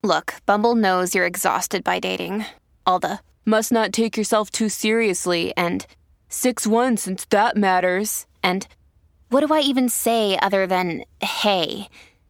Look, Bumble knows you're exhausted by dating. All the, must not take yourself too seriously, and 6'1" since that matters, and what do I even say other than, hey?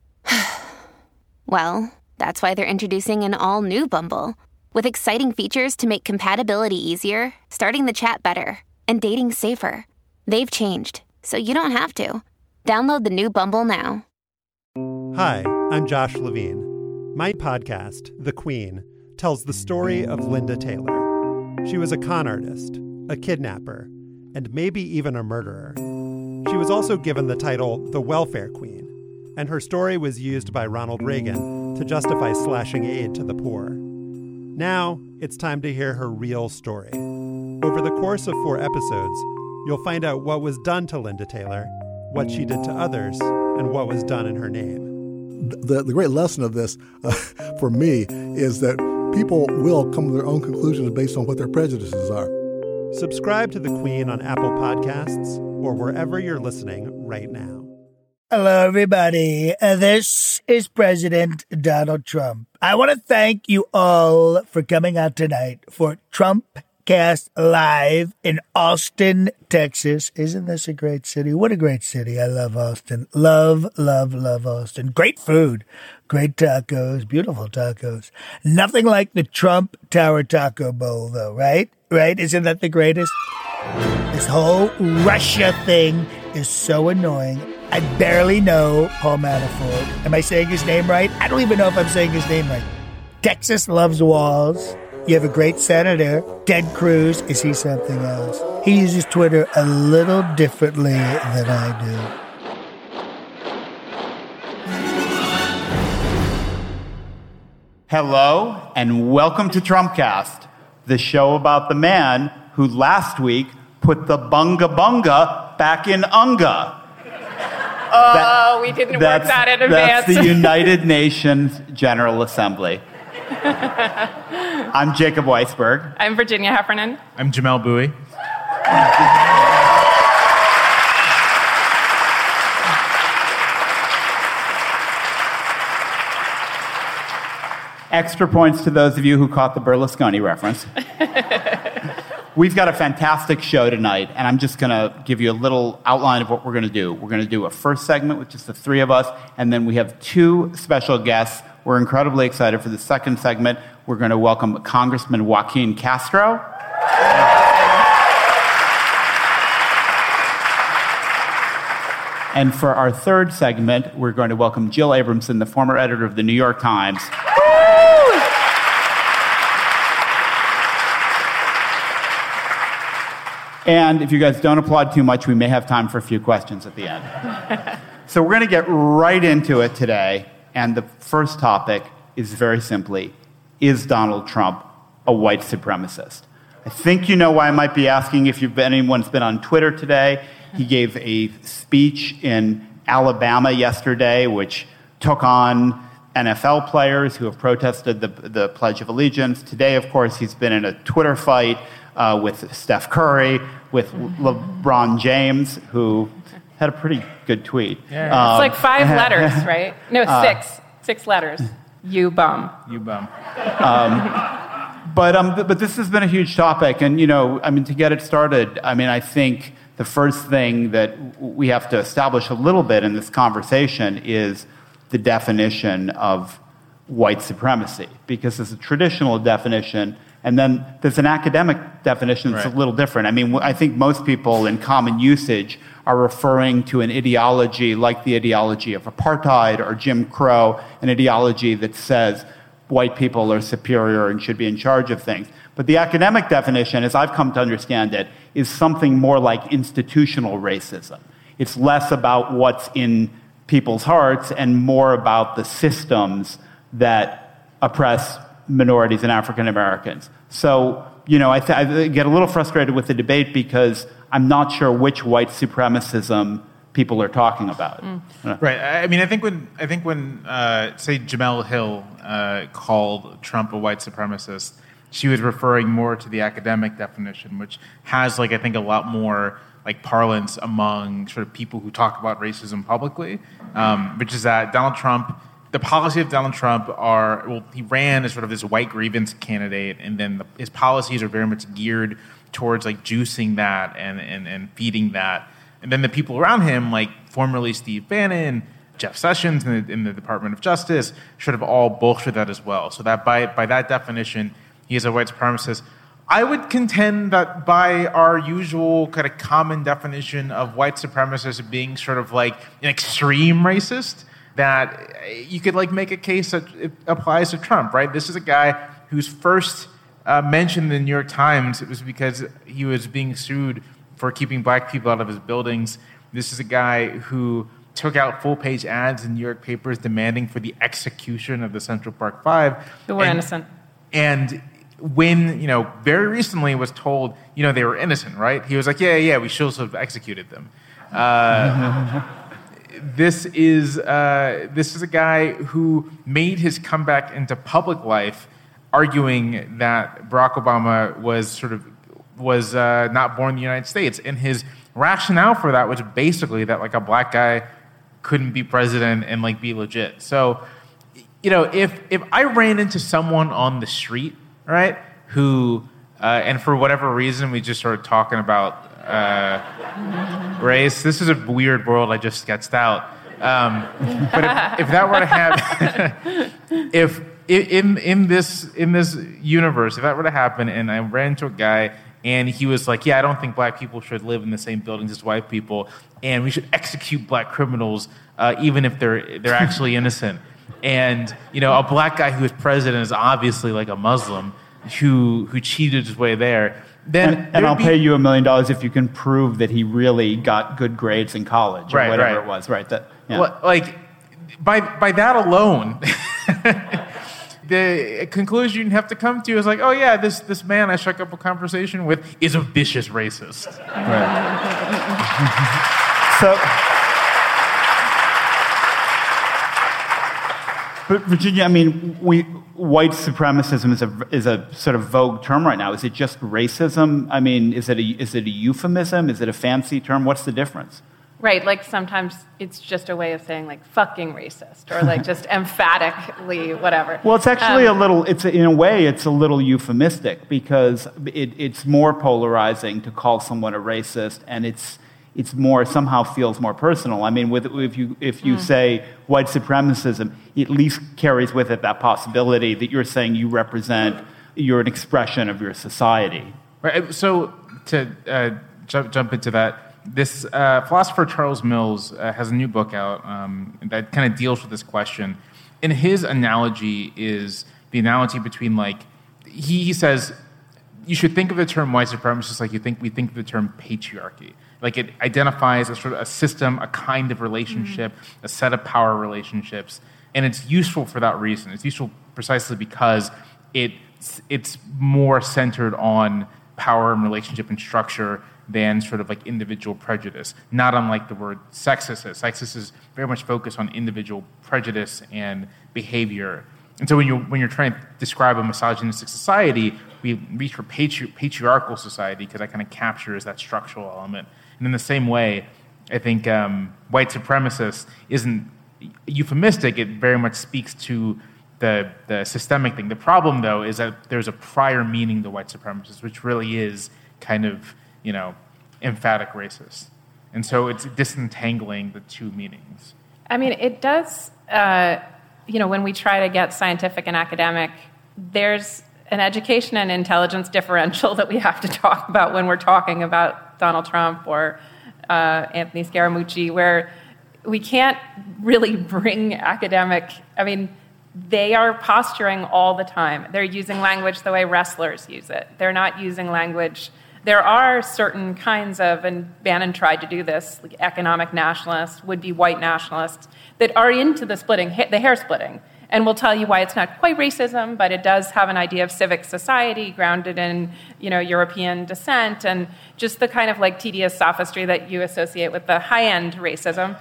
Well, that's why they're introducing an all-new Bumble, with exciting features to make compatibility easier, starting the chat better, and dating safer. They've changed, so you don't have to. Download the new Bumble now. Hi, I'm Josh Levine. My podcast, The Queen, tells the story of Linda Taylor. She was a con artist, a kidnapper, and maybe even a murderer. She was also given the title the Welfare Queen, and her story was used by Ronald Reagan to justify slashing aid to the poor. Now, it's time to hear her real story. Over the course of 4 episodes, you'll find out what was done to Linda Taylor, what she did to others, and what was done in her name. The great lesson of this, for me, is that people will come to their own conclusions based on what their prejudices are. Subscribe to The Queen on Apple Podcasts or wherever you're listening right now. Hello, everybody. This is President Donald Trump. I want to thank you all for coming out tonight for Trumpcast Live in Austin, Texas. Isn't this a great city? What a great city. I love Austin. Love, love, love Austin. Great food. Great tacos. Beautiful tacos. Nothing like the Trump Tower Taco Bowl, though, right? Right? Isn't that the greatest? This whole Russia thing is so annoying. I barely know Paul Manafort. Am I saying his name right? I don't even know if I'm saying his name right. Texas loves walls. You have a great senator, Ted Cruz. Is he something else? He uses Twitter a little differently than I do. Hello, and welcome to Trumpcast, the show about the man who last week put the bunga bunga back in unga. We didn't work that in advance. That's the United Nations General Assembly. I'm Jacob Weisberg. I'm Virginia Heffernan. I'm Jamel Bowie. Extra points to those of you who caught the Berlusconi reference. We've got a fantastic show tonight, and I'm just going to give you a little outline of what we're going to do. We're going to do a first segment with just the 3 of us, and then we have 2 special guests. We're incredibly excited for the second segment. We're going to welcome Congressman Joaquin Castro. And for our third segment, we're going to welcome Jill Abramson, the former editor of the New York Times. And if you guys don't applaud too much, we may have time for a few questions at the end. So we're going to get right into it today. And the first topic is very simply, is Donald Trump a white supremacist? I think you know why I might be asking if anyone's been on Twitter today. He gave a speech in Alabama yesterday, which took on NFL players who have protested the Pledge of Allegiance. Today, of course, he's been in a Twitter fight with Steph Curry, with LeBron James, who had a pretty good tweet. Yeah. It's like 5 letters, right? No, 6. 6 letters. You bum. You bum. But this has been a huge topic. And, to get it started, I think the first thing that we have to establish a little bit in this conversation is the definition of white supremacy. Because there's a traditional definition, and then there's an academic definition that's a little different. I think most people in common usage are referring to an ideology like the ideology of apartheid or Jim Crow, an ideology that says white people are superior and should be in charge of things. But the academic definition, as I've come to understand it, is something more like institutional racism. It's less about what's in people's hearts and more about the systems that oppress minorities and African Americans. So, I get a little frustrated with the debate because I'm not sure which white supremacism people are talking about. Right. I think when say Jamel Hill called Trump a white supremacist, she was referring more to the academic definition, which has I think a lot more parlance among sort of people who talk about racism publicly, which is that Donald Trump the policy of Donald Trump are, well, he ran as sort of this white grievance candidate, and then his policies are very much geared towards like juicing that and feeding that. And then the people around him, like formerly Steve Bannon, Jeff Sessions in the Department of Justice, should have all bolstered that as well. So that by that definition, he is a white supremacist. I would contend that by our usual kind of common definition of white supremacist being sort of like an extreme racist, that you could like make a case that it applies to Trump, right? This is a guy who's first mentioned in the New York Times. It was because he was being sued for keeping black people out of his buildings. This is a guy who took out full-page ads in New York papers demanding for the execution of the Central Park Five. Who were innocent. And when, very recently was told, they were innocent, right? He was like, yeah, we should have executed them. This is a guy who made his comeback into public life, arguing that Barack Obama was not born in the United States, and his rationale for that was basically that like a black guy couldn't be president and like be legit. So, if I ran into someone on the street, right, who and for whatever reason we just started talking about race. This is a weird world I just sketched out. But if that were to happen, if in this universe, if that were to happen, and I ran into a guy and he was like, "Yeah, I don't think black people should live in the same buildings as white people, and we should execute black criminals even if they're actually innocent." And a black guy who is president is obviously like a Muslim who cheated his way there. Then and I'll pay you $1 million if you can prove that he really got good grades in college or whatever it was, right? Well, like by that alone, the conclusion you have to come to is like, oh yeah, this man I struck up a conversation with is a vicious racist. Right. So. But Virginia, I mean, white supremacism is a sort of vogue term right now. Is it just racism? I mean, is it a euphemism? Is it a fancy term? What's the difference? Right, like sometimes it's just a way of saying like fucking racist or like just emphatically whatever. Well, it's actually in a way it's a little euphemistic because it's more polarizing to call someone a racist, and it's more, somehow feels more personal. I mean, if you say white supremacism, it at least carries with it that possibility that you're saying you're an expression of your society. Right. So to jump into that, this philosopher Charles Mills has a new book out that kind of deals with this question. And his analogy is the analogy between he says you should think of the term white supremacist like we think of the term patriarchy. Like it identifies a sort of a system, a kind of relationship, a set of power relationships, and it's useful for that reason. It's useful precisely because it's more centered on power and relationship and structure than sort of like individual prejudice. Not unlike the word sexist is. Sexist is very much focused on individual prejudice and behavior. And so when you're trying to describe a misogynistic society, we reach for patriarchal society because that kind of captures that structural element. And in the same way, I think white supremacist isn't euphemistic. It very much speaks to the systemic thing. The problem, though, is that there's a prior meaning to white supremacist, which really is kind of, emphatic racist. And so it's disentangling the two meanings. I mean, it does, when we try to get scientific and academic, there's an education and intelligence differential that we have to talk about when we're talking about Donald Trump or Anthony Scaramucci, where we can't really bring academic, they are posturing all the time. They're using language the way wrestlers use it. They're not using language. There are certain kinds of, and Bannon tried to do this, like economic nationalists, would-be white nationalists, that are into the hair splitting, and will tell you why it's not quite racism, but it does have an idea of civic society grounded in, European descent, and just the kind of like tedious sophistry that you associate with the high-end racism.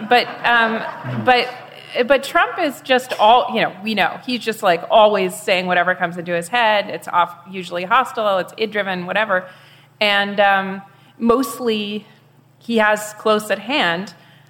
But Trump is just we know. He's just like always saying whatever comes into his head. It's usually hostile, it's id-driven, whatever. And mostly he has close at hand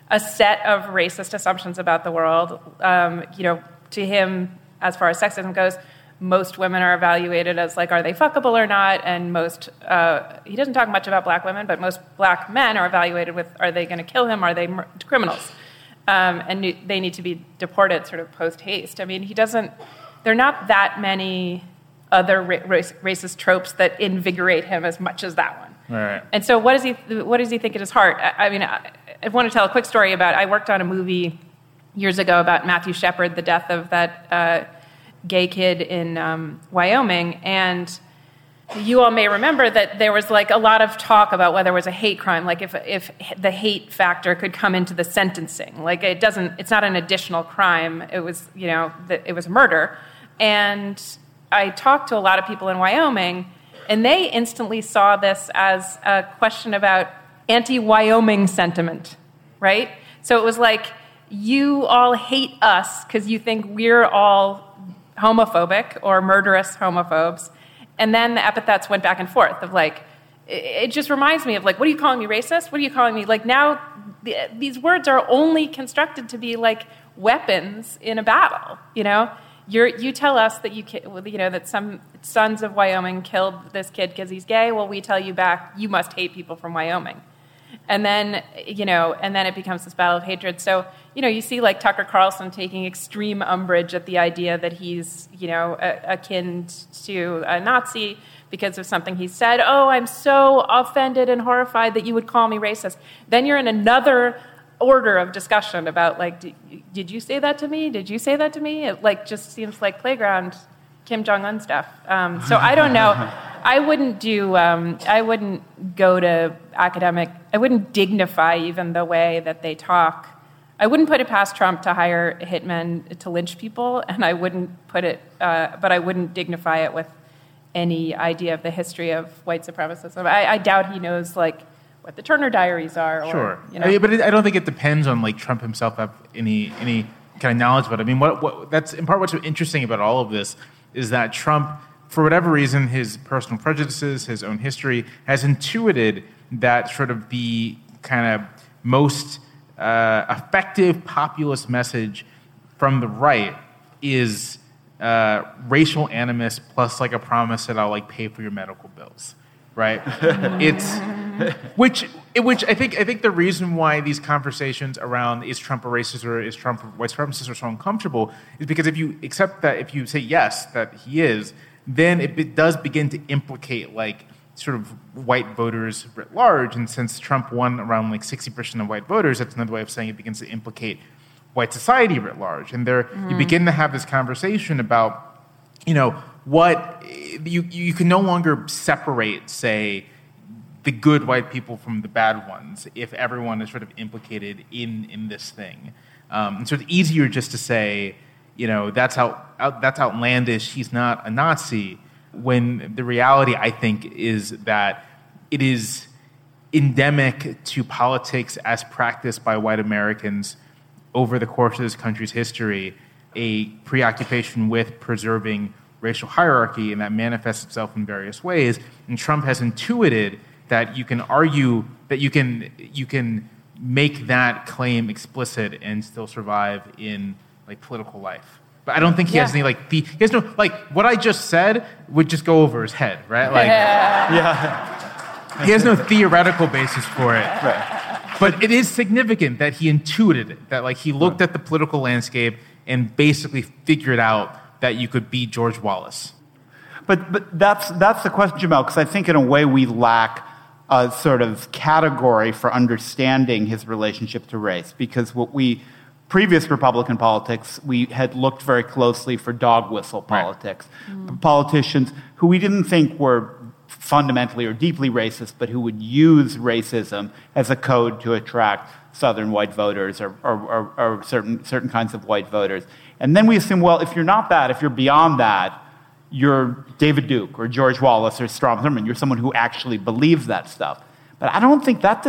a set of racist assumptions about the world. To him, as far as sexism goes, most women are evaluated as like, are they fuckable or not? And he doesn't talk much about black women, but most black men are evaluated with, are they going to kill him? Are they criminals? And they need to be deported sort of post-haste. I mean, there are not that many other racist tropes that invigorate him as much as that one. Right. And so what does he think at his heart? I want to tell a quick story I worked on a movie years ago about Matthew Shepard, the death of that gay kid in Wyoming, and you all may remember that there was like a lot of talk about whether it was a hate crime, like if the hate factor could come into the sentencing. Like it's not an additional crime. It was, it was murder. And I talked to a lot of people in Wyoming, and they instantly saw this as a question about anti-Wyoming sentiment, right? So it was like, you all hate us because you think we're all homophobic or murderous homophobes. And then the epithets went back and forth of like, it just reminds me of like, what are you calling me, racist? What are you calling me? Like now, these words are only constructed to be like weapons in a battle, You tell us that that some sons of Wyoming killed this kid because he's gay. Well, we tell you back, you must hate people from Wyoming. And then, it becomes this battle of hatred. So, you see like Tucker Carlson taking extreme umbrage at the idea that he's, akin to a Nazi because of something he said. Oh, I'm so offended and horrified that you would call me racist. Then you're in another order of discussion about like, did you say that to me? Did you say that to me? It like just seems like playground Kim Jong-un stuff. So I don't know. I wouldn't go to academic, I wouldn't dignify even the way that they talk. I wouldn't put it past Trump to hire hitmen to lynch people, and I wouldn't but I wouldn't dignify it with any idea of the history of white supremacism. I doubt he knows like what the Turner Diaries are. Sure. But I don't think it depends on like Trump himself have any kind of knowledge about it. I mean, what that's in part what's so interesting about all of this is that Trump, for whatever reason, his personal prejudices, his own history, has intuited that sort of the kind of most effective populist message from the right is racial animus plus like a promise that I'll like pay for your medical bills, right? Which I think the reason why these conversations around is Trump a racist or is Trump a white supremacist are so uncomfortable is because if you accept that, if you say yes, that he is, then it does begin to implicate like sort of white voters writ large. And since Trump won around like 60% of white voters, that's another way of saying it begins to implicate white society writ large. And you begin to have this conversation about, what you can no longer separate, say, the good white people from the bad ones if everyone is sort of implicated in this thing. And so it's easier just to say, that's outlandish, he's not a Nazi, when the reality, I think, is that it is endemic to politics as practiced by white Americans over the course of this country's history, a preoccupation with preserving racial hierarchy, and that manifests itself in various ways. And Trump has intuited that you can argue that you can make that claim explicit and still survive in like political life. But I don't think he has any he has no what I just said would just go over his head, right? He has no theoretical basis for it. Right. But it is significant that he intuited it, that he looked at the political landscape and basically figured out that you could be George Wallace. But that's the question, Jamel, because I think in a way we lack a sort of category for understanding his relationship to race, because previous Republican politics, we had looked very closely for dog whistle politics. Right. Politicians who we didn't think were fundamentally or deeply racist, but who would use racism as a code to attract Southern white voters or certain kinds of white voters. And then we assume, well, if you're not that, if you're beyond that, you're David Duke or George Wallace or Strom Thurmond. You're someone who actually believes that stuff. But I don't think that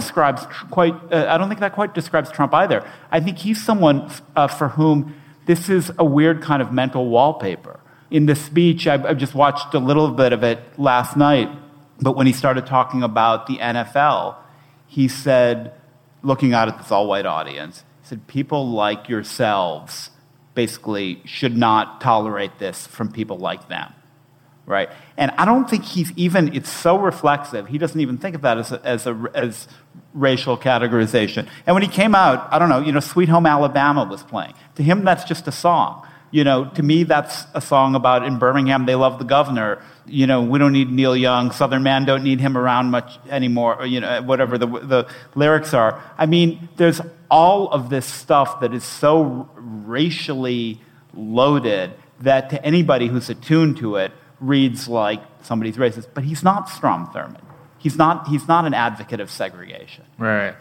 quite describes Trump either. I think he's someone for whom this is a weird kind of mental wallpaper. In the speech, I've just watched a little bit of it last night, but when he started talking about the NFL, he said, looking out at this all-white audience. He said, people like yourselves basically should not tolerate this from people like them, right? And I don't think it's so reflexive, he doesn't even think of that as racial categorization. And when he came out, I don't know, Sweet Home Alabama was playing. To him, that's just a song. To me, that's a song about in Birmingham, they love the governor. We don't need Neil Young. Southern Man don't need him around much anymore, or, whatever the lyrics are. I mean, there's all of this stuff that is so racially loaded that to anybody who's attuned to it reads like somebody's racist. But he's not Strom Thurmond. He's not an advocate of segregation. Right.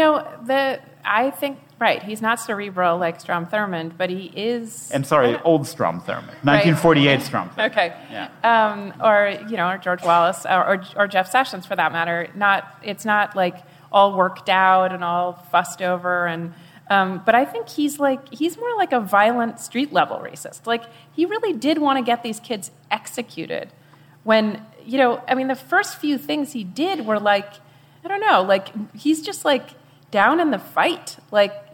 I think, right, he's not cerebral like Strom Thurmond, but he is... And sorry, old Strom Thurmond. 1948 right. Strom Thurmond. Okay. Yeah. Or George Wallace, or Jeff Sessions, for that matter. It's not, like, all worked out and all fussed over. But I think he's more like a violent street-level racist. Like, he really did want to get these kids executed when, the first few things he did were like, I don't know, like, he's just, like, down in the fight. Like,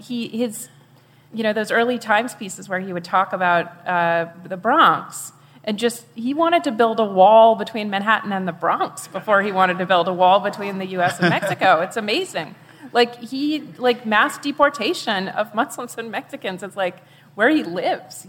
those early Times pieces where he would talk about the Bronx, and he wanted to build a wall between Manhattan and the Bronx before he wanted to build a wall between the U.S. and Mexico. It's amazing. Like, mass deportation of Muslims and Mexicans is, like, where he lives,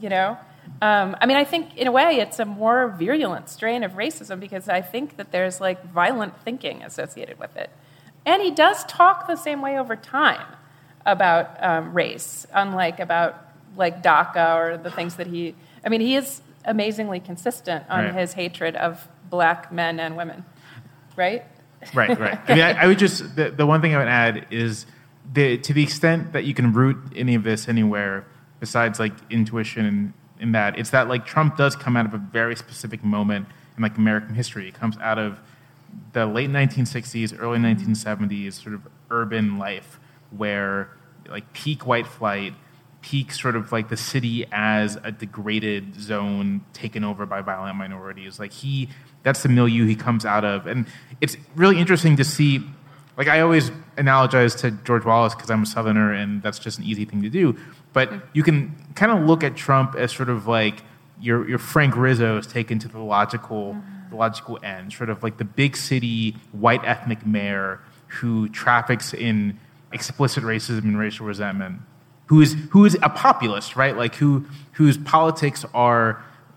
I think, in a way, it's a more virulent strain of racism because I think that there's, like, violent thinking associated with it. And he does talk the same way over time about race, unlike about, like, DACA or the things that he is amazingly consistent on his hatred of black men and women, right? Right. I would just, the one thing I would add is to the extent that you can root any of this anywhere besides, like, intuition in that, it's that, like, Trump does come out of a very specific moment in, like, American history. It comes out of the late 1960s, early 1970s sort of urban life where, like, peak white flight, peak sort of like the city as a degraded zone taken over by violent minorities. Like, that's the milieu he comes out of. And it's really interesting to see, like, I always analogize to George Wallace because I'm a Southerner and that's just an easy thing to do. But you can kind of look at Trump as sort of like your Frank Rizzo's taken to the logical end, sort of like the big city white ethnic mayor who traffics in explicit racism and racial resentment, who is a populist, right? Like whose politics are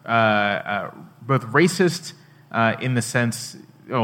both racist in the sense,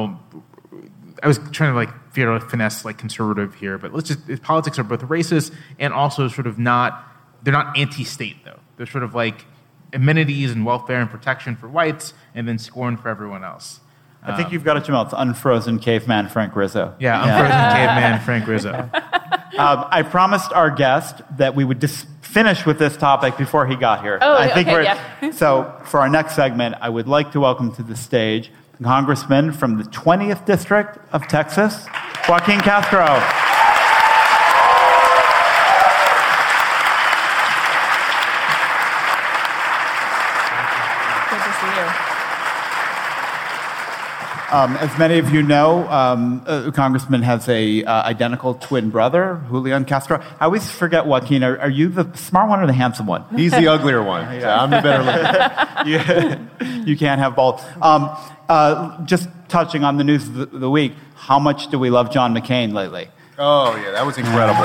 I was trying to, like, figure out finesse, like, conservative here, but his politics are both racist and also sort of they're not anti-state though. They're sort of like amenities and welfare and protection for whites, and then scorn for everyone else. I think you've got it, Jamel. It's unfrozen caveman Frank Rizzo. Yeah, unfrozen caveman Frank Rizzo. I promised our guest that we would finish with this topic before he got here. Oh, okay. So for our next segment, I would like to welcome to the stage the Congressman from the 20th District of Texas, Joaquin Castro. As many of you know, Congressman has a identical twin brother, Julian Castro. I always forget, Joaquin, are you the smart one or the handsome one? He's the uglier one. Yeah, I'm the better looking. You can't have both. Just touching on the news of the week, how much do we love John McCain lately? Oh, yeah, that was incredible.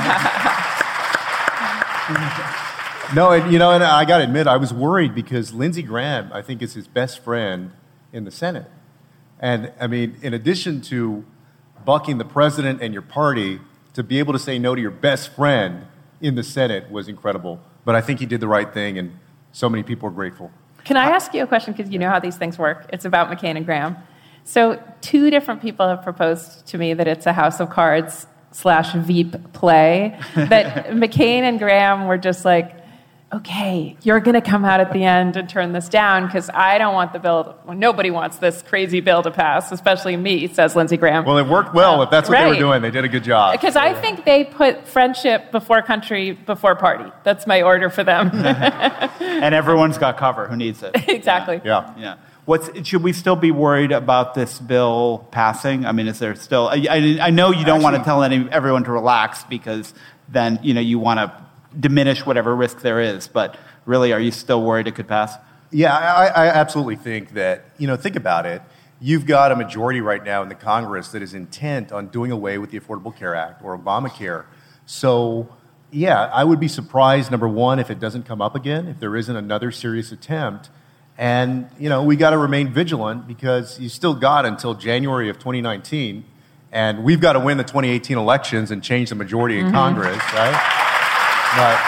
No, and I got to admit, I was worried because Lindsey Graham, I think, is his best friend in the Senate. And, I mean, in addition to bucking the president and your party, to be able to say no to your best friend in the Senate was incredible. But I think he did the right thing, and so many people are grateful. Can I ask you a question? Because you know how these things work. It's about McCain and Graham. So 2 different people have proposed to me that it's a House of Cards / Veep play, that McCain and Graham were just like, okay, you're going to come out at the end and turn this down because I don't want the bill. Nobody wants this crazy bill to pass, especially me, says Lindsey Graham. Well, it worked well. If that's what they were doing, they did a good job. Because I think they put friendship before country before party. That's my order for them. And everyone's got cover. Who needs it? Exactly. Yeah. Should we still be worried about this bill passing? I mean, is there still? I know you don't want to tell everyone to relax because then you want to diminish whatever risk there is. But really, are you still worried it could pass? Yeah, I absolutely think that. Think about it. You've got a majority right now in the Congress that is intent on doing away with the Affordable Care Act or Obamacare. So, yeah, I would be surprised, number one, if it doesn't come up again, if there isn't another serious attempt. And, we got to remain vigilant because you still got until January of 2019, and we've got to win the 2018 elections and change the majority in Congress, right? But,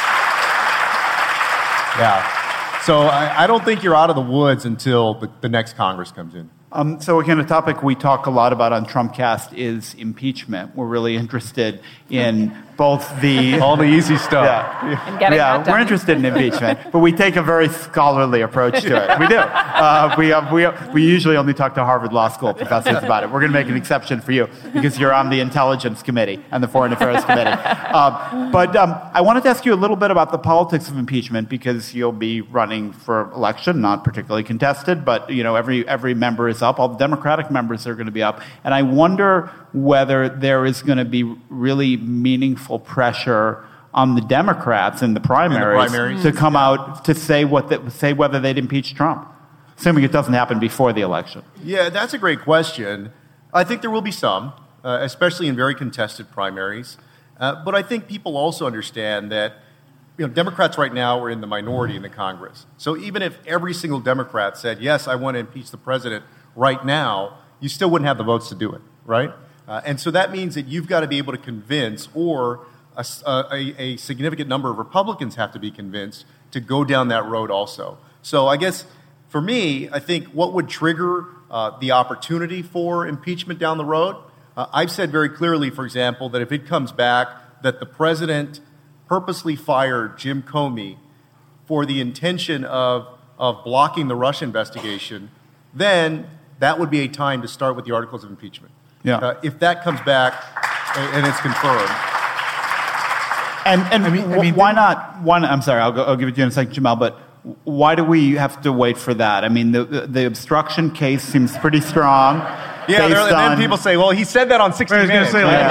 yeah. So I don't think you're out of the woods until the next Congress comes in. So again, a topic we talk a lot about on Trumpcast is impeachment. We're really interested in both all the easy stuff. Yeah, we're interested in impeachment, but we take a very scholarly approach to it. We do. We usually only talk to Harvard Law School professors about it. We're going to make an exception for you because you're on the Intelligence Committee and the Foreign Affairs Committee. But I wanted to ask you a little bit about the politics of impeachment because you'll be running for election, not particularly contested, but every member is up. All the Democratic members are going to be up. And I wonder whether there is going to be really meaningful pressure on the Democrats in the primaries to come out to say whether they'd impeach Trump, assuming it doesn't happen before the election. Yeah, that's a great question. I think there will be some, especially in very contested primaries. But I think people also understand that Democrats right now are in the minority in the Congress. So even if every single Democrat said, yes, I want to impeach the president right now, you still wouldn't have the votes to do it, right? And so that means that you've got to be able to convince, or a significant number of Republicans have to be convinced to go down that road also. So I guess for me, I think what would trigger the opportunity for impeachment down the road, I've said very clearly, for example, that if it comes back that the president purposely fired Jim Comey for the intention of blocking the Russia investigation, then that would be a time to start with the articles of impeachment. Yeah. If that comes back and it's confirmed. And why not? I'm sorry, I'll give it to you in a second, Jamal, but why do we have to wait for that? I mean, the obstruction case seems pretty strong. Yeah, and then people say, well, he said that on 60 Minutes.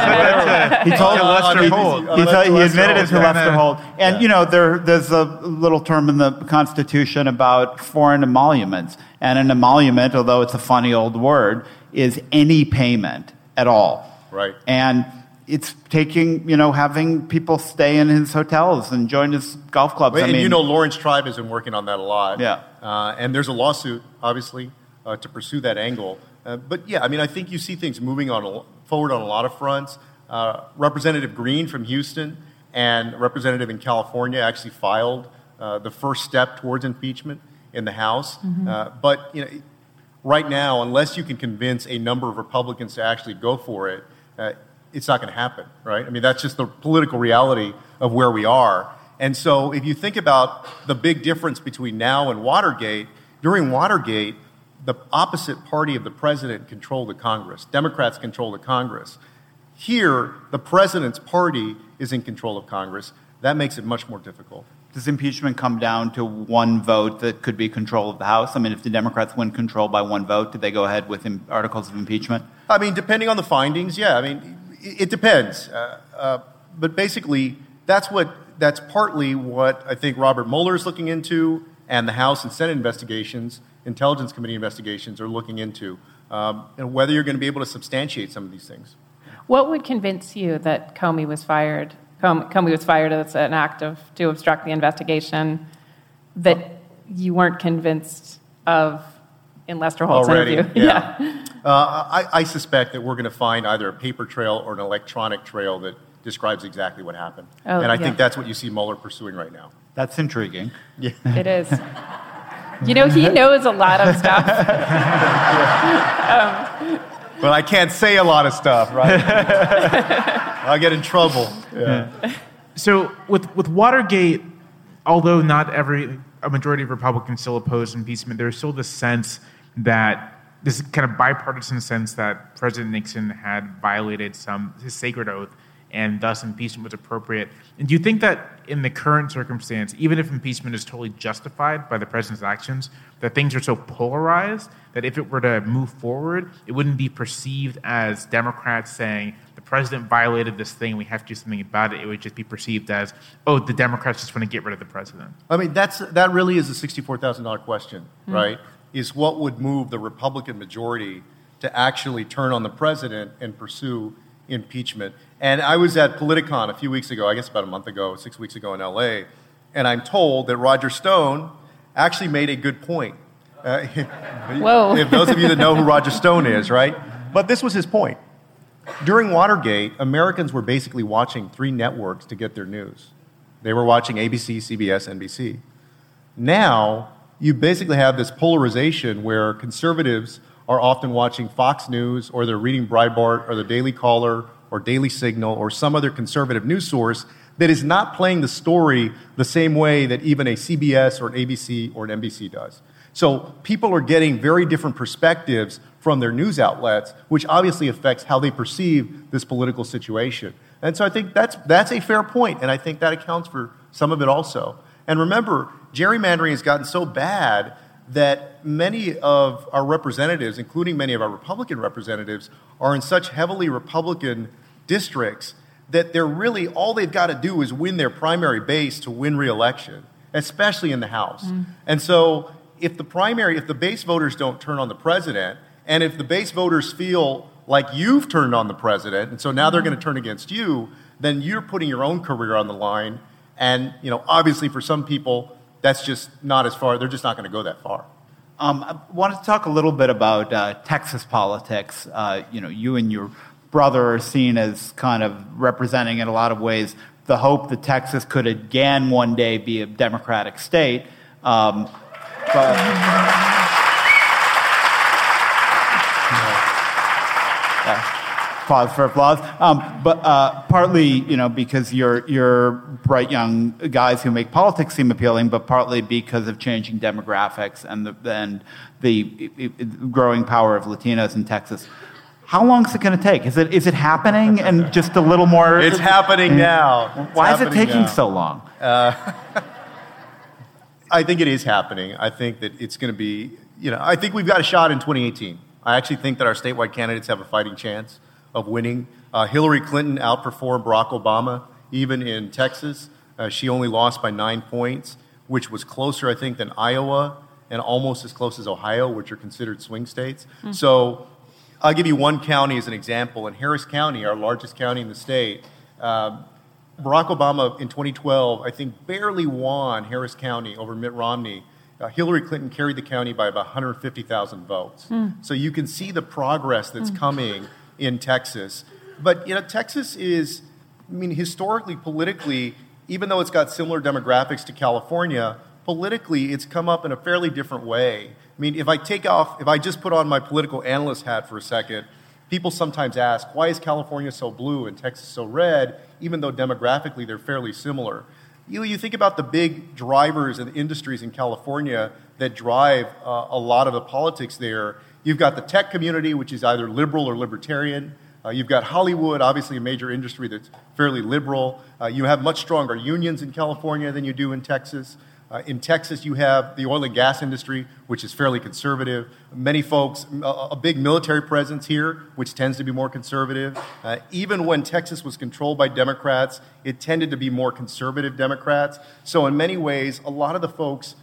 He told Lester Holt. He admitted it to Lester Holt. And, there's a little term in the Constitution about foreign emoluments. And an emolument, although it's a funny old word, is any payment at all. Right. And it's taking, having people stay in his hotels and join his golf clubs. And Lawrence Tribe has been working on that a lot. Yeah. And there's a lawsuit, obviously, to pursue that angle. But yeah, I think you see things moving forward on a lot of fronts. Representative Green from Houston and representative in California actually filed the first step towards impeachment in the House. But right now, unless you can convince a number of Republicans to actually go for it, it's not going to happen, right? That's just the political reality of where we are. And so if you think about the big difference between now and Watergate, during Watergate, the opposite party of the president controlled the Congress. Democrats control the Congress. Here, the president's party is in control of Congress. That makes it much more difficult. Does impeachment come down to one vote that could be control of the House? If the Democrats win control by one vote, do they go ahead with articles of impeachment? Depending on the findings, yeah. It depends. But basically, that's partly what I think Robert Mueller is looking into, and the House and Senate Intelligence Committee investigations are looking into, and whether you're going to be able to substantiate some of these things. What would convince you that Comey was fired? Comey was fired as an act to obstruct the investigation that you weren't convinced of in Lester Holt's interview. Yeah. I suspect that we're going to find either a paper trail or an electronic trail that describes exactly what happened. And I think that's what you see Mueller pursuing right now. That's intriguing. Yeah. It is. He knows a lot of stuff. But I can't say a lot of stuff, right? I'll get in trouble. Yeah. So with Watergate, although not a majority of Republicans still oppose impeachment, there's still this sense that this kind of bipartisan sense that President Nixon had violated his sacred oath and thus impeachment was appropriate. And do you think that in the current circumstance, even if impeachment is totally justified by the president's actions, that things are so polarized that if it were to move forward, it wouldn't be perceived as Democrats saying the president violated this thing, we have to do something about it. It would just be perceived as, oh, the Democrats just want to get rid of the president. I mean, that really is a $64,000 question, right? Is what would move the Republican majority to actually turn on the president and pursue impeachment. And I was at Politicon a few weeks ago, I guess about a month ago, 6 weeks ago in LA, and I'm told that Roger Stone actually made a good point. Whoa. If those of you that know who Roger Stone is, right? But this was his point. During Watergate, Americans were basically watching 3 networks to get their news. They were watching ABC, CBS, NBC. Now, you basically have this polarization where conservatives are often watching Fox News, or they're reading Breitbart, or the Daily Caller, or Daily Signal, or some other conservative news source that is not playing the story the same way that even a CBS or an ABC or an NBC does. So people are getting very different perspectives from their news outlets, which obviously affects how they perceive this political situation. And so I think that's a fair point, and I think that accounts for some of it also. And remember, gerrymandering has gotten so bad that many of our representatives, including many of our Republican representatives, are in such heavily Republican districts that they're really, all they've got to do is win their primary base to win re-election, especially in the House. And so if the base voters don't turn on the president, and if the base voters feel like you've turned on the president, and so now they're going to turn against you, then you're putting your own career on the line. And, obviously for some people, that's just not as far, they're just not going to go that far. I wanted to talk a little bit about Texas politics. You and your brother are seen as kind of representing in a lot of ways the hope that Texas could again one day be a Democratic state. Pause for applause. But partly, because you're bright young guys who make politics seem appealing, but partly because of changing demographics and the growing power of Latinos in Texas. How long is it going to take? Is it happening? And just a little more. It's happening now. Why is it taking so long? I think it is happening. I think that it's going to be. I think we've got a shot in 2018. I actually think that our statewide candidates have a fighting chance of winning. Hillary Clinton outperformed Barack Obama, even in Texas. She only lost by 9 points, which was closer, I think, than Iowa, and almost as close as Ohio, which are considered swing states. So I'll give you one county as an example. In Harris County, our largest county in the state, Barack Obama in 2012, I think, barely won Harris County over Mitt Romney. Hillary Clinton carried the county by about 150,000 votes. So you can see the progress that's coming in Texas. But, Texas is, historically, politically, even though it's got similar demographics to California, politically, it's come up in a fairly different way. If I just put on my political analyst hat for a second, people sometimes ask, why is California so blue and Texas so red, even though demographically they're fairly similar? You think about the big drivers and industries in California that drive a lot of the politics there. You've got the tech community, which is either liberal or libertarian. You've got Hollywood, obviously a major industry that's fairly liberal. You have much stronger unions in California than you do in Texas. In Texas, you have the oil and gas industry, which is fairly conservative. Many folks, a big military presence here, which tends to be more conservative. Even when Texas was controlled by Democrats, it tended to be more conservative Democrats. So in many ways, a lot of folks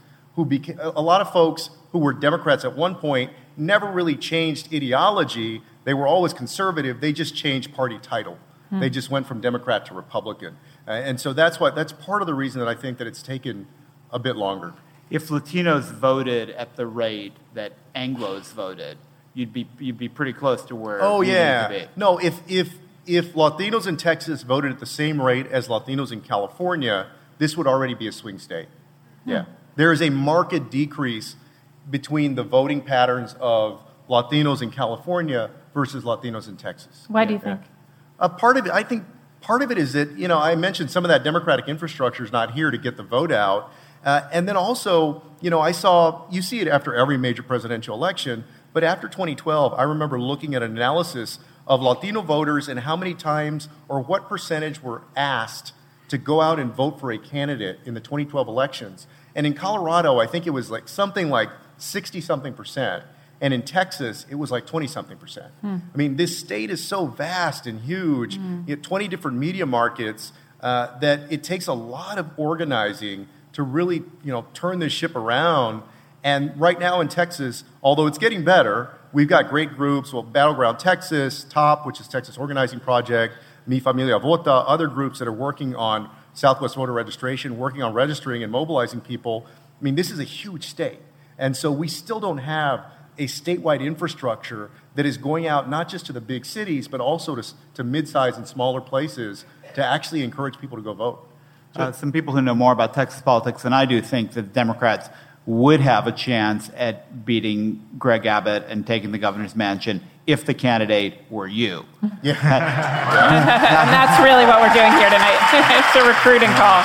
who were Democrats at one point never really changed ideology. They were always conservative. They just changed party title. They just went from Democrat to Republican. And so that's part of the reason that I think that it's taken a bit longer. If Latinos voted at the rate that Anglos voted, you'd be pretty close to where you need to be. No, if Latinos in Texas voted at the same rate as Latinos in California, this would already be a swing state. Yeah. There is a marked decrease between the voting patterns of Latinos in California versus Latinos in Texas. Why do you think? Part of it is that, I mentioned some of that Democratic infrastructure is not here to get the vote out. And then also, you see it after every major presidential election, but after 2012, I remember looking at an analysis of Latino voters and how many times or what percentage were asked to go out and vote for a candidate in the 2012 elections. And in Colorado, I think it was like something like 60-something%. And in Texas, it was like 20-something%. I mean, this state is so vast and huge, you have 20 different media markets, that it takes a lot of organizing to really, turn this ship around. And right now in Texas, although it's getting better, we've got great groups. Well, Battleground Texas, TOP, which is Texas Organizing Project, Mi Familia Vota, other groups that are working on Southwest voter registration, working on registering and mobilizing people. I mean, this is a huge state. And so we still don't have a statewide infrastructure that is going out not just to the big cities, but also to mid-sized and smaller places to actually encourage people to go vote. Some people who know more about Texas politics than I do think that Democrats would have a chance at beating Greg Abbott and taking the governor's mansion if the candidate were you. Yeah. And that's really what we're doing here tonight. It's a recruiting call.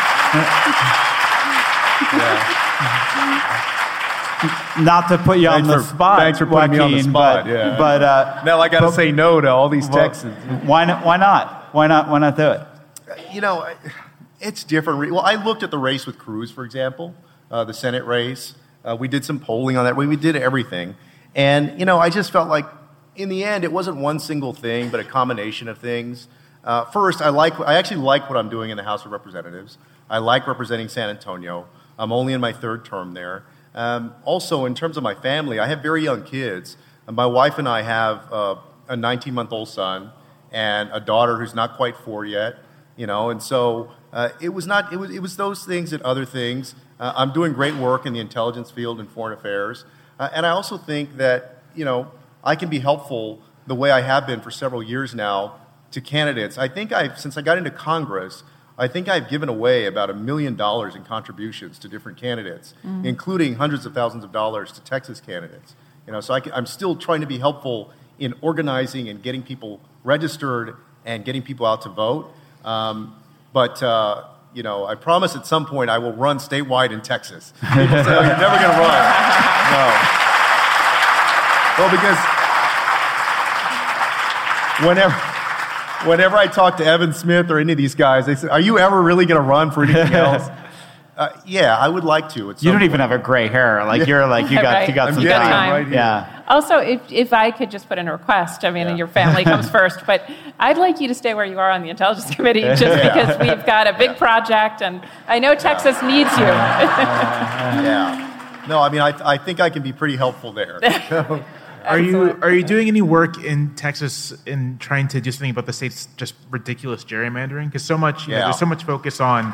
Not to put you on the spot, thanks for putting me on the spot. But now I got to say no to all these Texans. Why not? Why not do it? It's different. Well, I looked at the race with Cruz, for example, the Senate race. We did some polling on that. We did everything. And, I just felt like, in the end, it wasn't one single thing, but a combination of things. First, I actually like what I'm doing in the House of Representatives. I like representing San Antonio. I'm only in my third term there. Also, in terms of my family, I have very young kids. My wife and I have a 19-month-old son and a daughter who's not quite 4 yet. And so it was those things and other things. I'm doing great work in the intelligence field and foreign affairs. And I also think that, I can be helpful the way I have been for several years now to candidates. I think since I got into Congress, I think I've given away about $1 million in contributions to different candidates, including hundreds of thousands of dollars to Texas candidates. So I'm still trying to be helpful in organizing and getting people registered and getting people out to vote. But I promise at some point I will run statewide in Texas. People say, "Oh, you're never going to run." No. Well, because whenever I talk to Evan Smith or any of these guys, they say, "Are you ever really going to run for anything else?" Yeah, I would like to. You don't even have a gray hair. You're like you got some time. Right here. Yeah. Also, if I could just put in a request, your family comes first, but I'd like you to stay where you are on the Intelligence Committee just because we've got a big project, and I know Texas needs you. No, I think I can be pretty helpful there. Are you doing any work in Texas in trying to do something about the state's just ridiculous gerrymandering? Because so much, there's so much focus on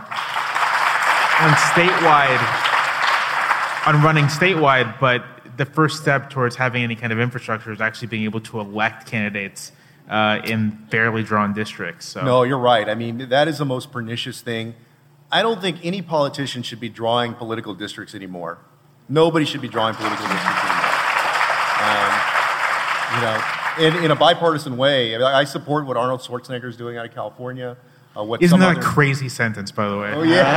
running statewide, but the first step towards having any kind of infrastructure is actually being able to elect candidates in fairly drawn districts. So. No, you're right. That is the most pernicious thing. I don't think any politician should be drawing political districts anymore. Nobody should be drawing political districts anymore. In a bipartisan way. I support what Arnold Schwarzenegger is doing out of California. Isn't that a crazy sentence, by the way? Oh, yeah.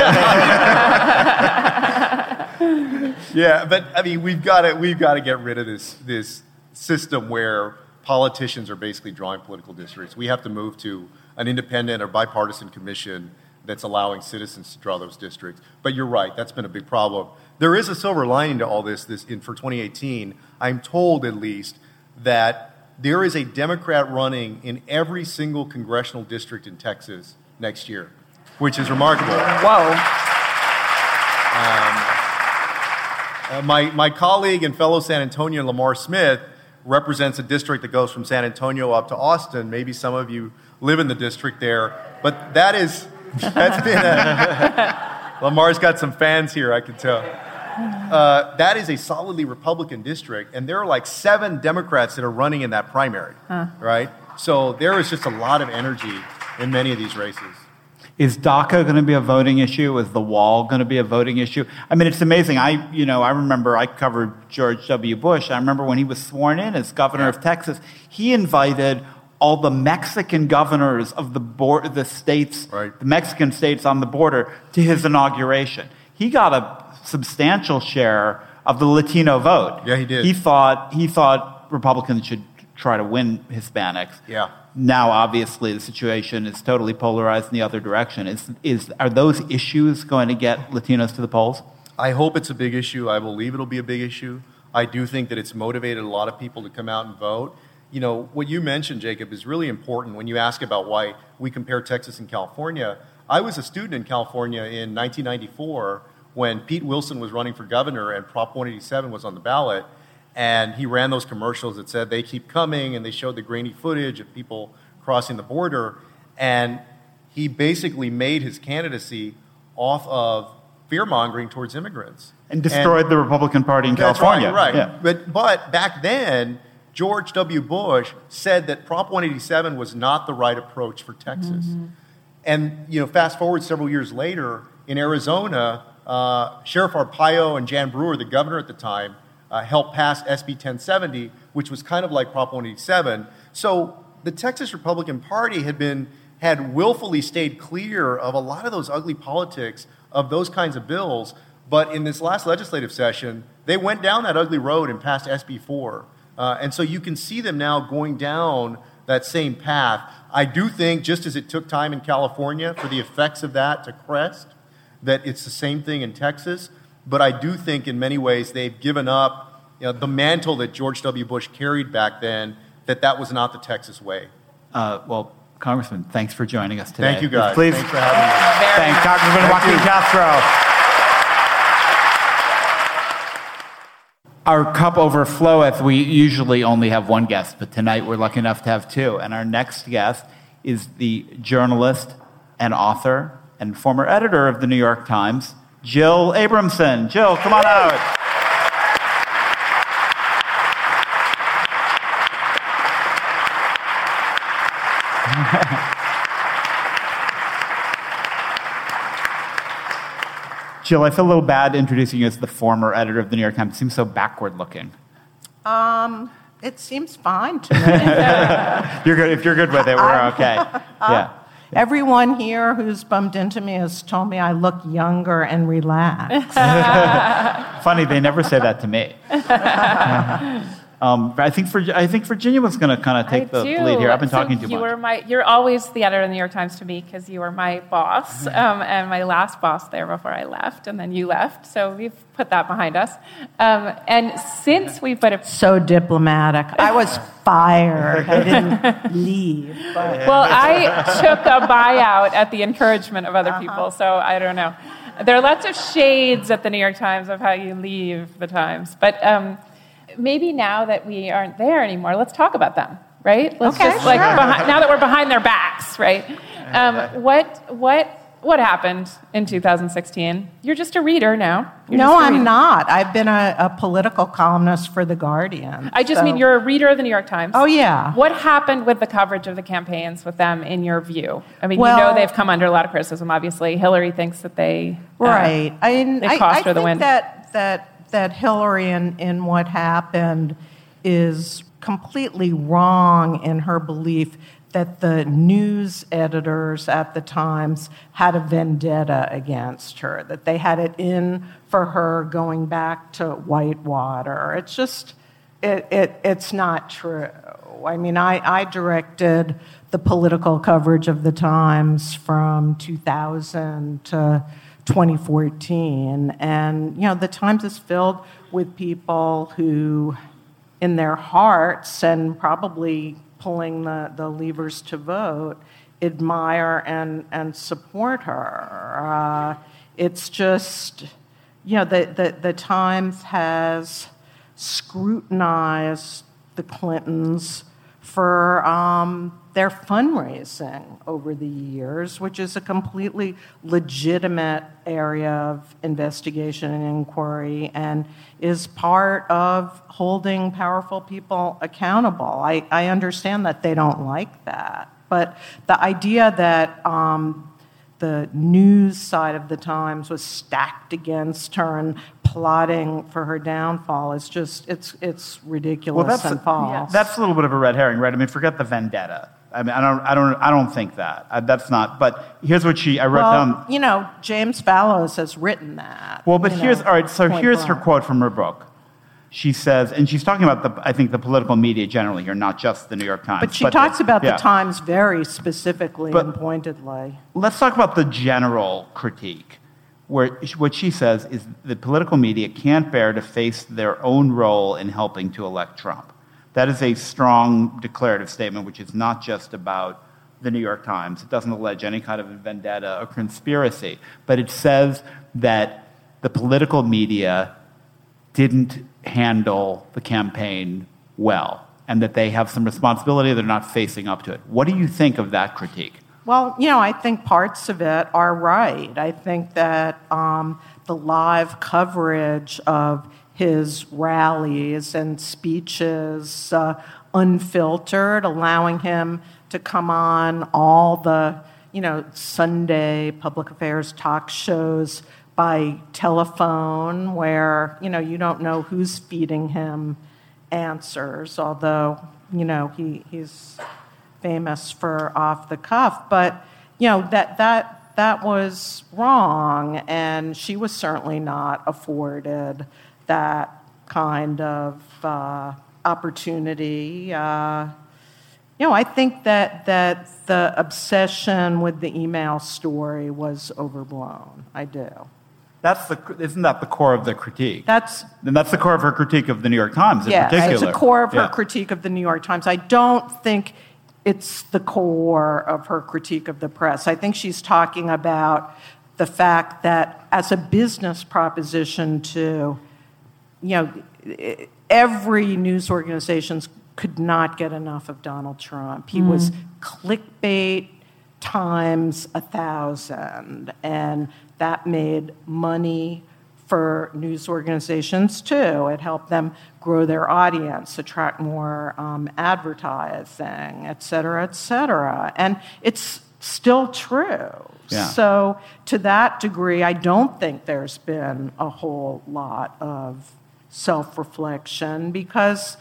Yeah, but we've got to get rid of this system where politicians are basically drawing political districts. We have to move to an independent or bipartisan commission that's allowing citizens to draw those districts. But you're right, that's been a big problem. There is a silver lining to all this for 2018. I'm told, at least, that there is a Democrat running in every single congressional district in Texas next year, which is remarkable. Whoa. My colleague and fellow San Antonian, Lamar Smith, represents a district that goes from San Antonio up to Austin. Maybe some of you live in the district there, but that's been Lamar's got some fans here, I can tell. That is a solidly Republican district, and there are like 7 Democrats that are running in that primary, right? So there is just a lot of energy in many of these races. Is DACA going to be a voting issue? Is the wall going to be a voting issue? It's amazing. I remember I covered George W. Bush. I remember when he was sworn in as governor of Texas, he invited all the Mexican governors of the states, right, the Mexican states on the border, to his inauguration. He got a substantial share of the Latino vote. Yeah, he did. He thought Republicans should try to win Hispanics. Yeah. Now, obviously, the situation is totally polarized in the other direction. Are those issues going to get Latinos to the polls? I hope it's a big issue. I believe it'll be a big issue. I do think that it's motivated a lot of people to come out and vote. You know, what you mentioned, Jacob, is really important when you ask about why we compare Texas and California. I was a student in California in 1994 when Pete Wilson was running for governor and Prop 187 was on the ballot. And he ran those commercials that said they keep coming, and they showed the grainy footage of people crossing the border. And he basically made his candidacy off of fear-mongering towards immigrants. And destroyed the Republican Party in California. Right. Yeah. But back then, George W. Bush said that Prop 187 was not the right approach for Texas. Mm-hmm. And, you know, fast forward several years later, in Arizona, Sheriff Arpaio and Jan Brewer, the governor at the time, helped pass SB 1070, which was kind of like Prop 187. So the Texas Republican Party had willfully stayed clear of a lot of those ugly politics of those kinds of bills. But in this last legislative session, they went down that ugly road and passed SB 4. And so you can see them now going down that same path. I do think, just as it took time in California for the effects of that to crest, that it's the same thing in Texas. But I do think in many ways they've given up, you know, the mantle that George W. Bush carried back then, that was not the Texas way. Well, Congressman, thanks for joining us today. Thank you, guys. Please. Thanks for having me. Thanks, Congressman Joaquin Castro. Our cup overfloweth. We usually only have one guest, but tonight we're lucky enough to have two. And our next guest is the journalist and author and former editor of the New York Times, Jill Abramson. Jill, come on out. Jill, I feel a little bad introducing you as the former editor of the New York Times. It seems so backward-looking. It seems fine to me. You're good. If you're good with it, we're okay. Yeah. Everyone here who's bumped into me has told me I look younger and relaxed. Funny, they never say that to me. I think Virginia was going to kind of take the lead here. I've been talking too much. You're always the editor of the New York Times to me because you were my boss and my last boss there before I left, and then you left. So we've put that behind us. And since we put it... So diplomatic. I was fired. I didn't leave. But... Well, I took a buyout at the encouragement of other people, so I don't know. There are lots of shades at the New York Times of how you leave the Times. But... maybe now that we aren't there anymore, let's talk about them, right? Let's okay, just sure. Now that we're behind their backs, right? What happened in 2016? You're just a reader now. I'm not. I've been a political columnist for The Guardian. I just mean you're a reader of the New York Times. Oh, yeah. What happened with the coverage of the campaigns with them, in your view? I mean, you know they've come under a lot of criticism, obviously. Hillary thinks that they right. They cost her the win. That Hillary in what happened is completely wrong in her belief that the news editors at the Times had a vendetta against her, that they had it in for her going back to Whitewater. It's just, it's not true. I mean, I directed the political coverage of the Times from 2000 to 2014, and the Times is filled with people who, in their hearts and probably pulling the levers to vote, admire and support her. It's just, the Times has scrutinized the Clintons for their fundraising over the years, which is a completely legitimate area of investigation and inquiry and is part of holding powerful people accountable. I understand that they don't like that, but the idea that the news side of the Times was stacked against her and plotting for her downfall is just, it's ridiculous and false. That's a little bit of a red herring, right? I mean, forget the vendetta. I mean, I don't think that. That's not. But here's what I wrote down. James Fallows has written that. Well, but here's her quote from her book. she says, and she's talking about I think the political media generally here, not just the New York Times. But she talks about the Times very specifically and pointedly. Let's talk about the general critique, where what she says is the political media can't bear to face their own role in helping to elect Trump. That is a strong declarative statement, which is not just about the New York Times. It doesn't allege any kind of vendetta or conspiracy, but it says that the political media didn't handle the campaign well and that they have some responsibility, they're not facing up to it. What do you think of that critique? Well, I think parts of it are right. I think that the live coverage of his rallies and speeches, unfiltered, allowing him to come on all the, Sunday public affairs talk shows by telephone where, you don't know who's feeding him answers, although, he's famous for off the cuff. But, that was wrong, and she was certainly not afforded that kind of opportunity. I think that the obsession with the email story was overblown. I do. Isn't that the core of the critique? That's the core of her critique of the New York Times in particular. It's the core of her critique of the New York Times. I don't think it's the core of her critique of the press. I think she's talking about the fact that as a business proposition to, every news organization could not get enough of Donald Trump. He was clickbait times 1,000, and that made money for news organizations too. It helped them grow their audience, attract more advertising, et cetera, et cetera. And it's still true. Yeah. So to that degree, I don't think there's been a whole lot of self-reflection because,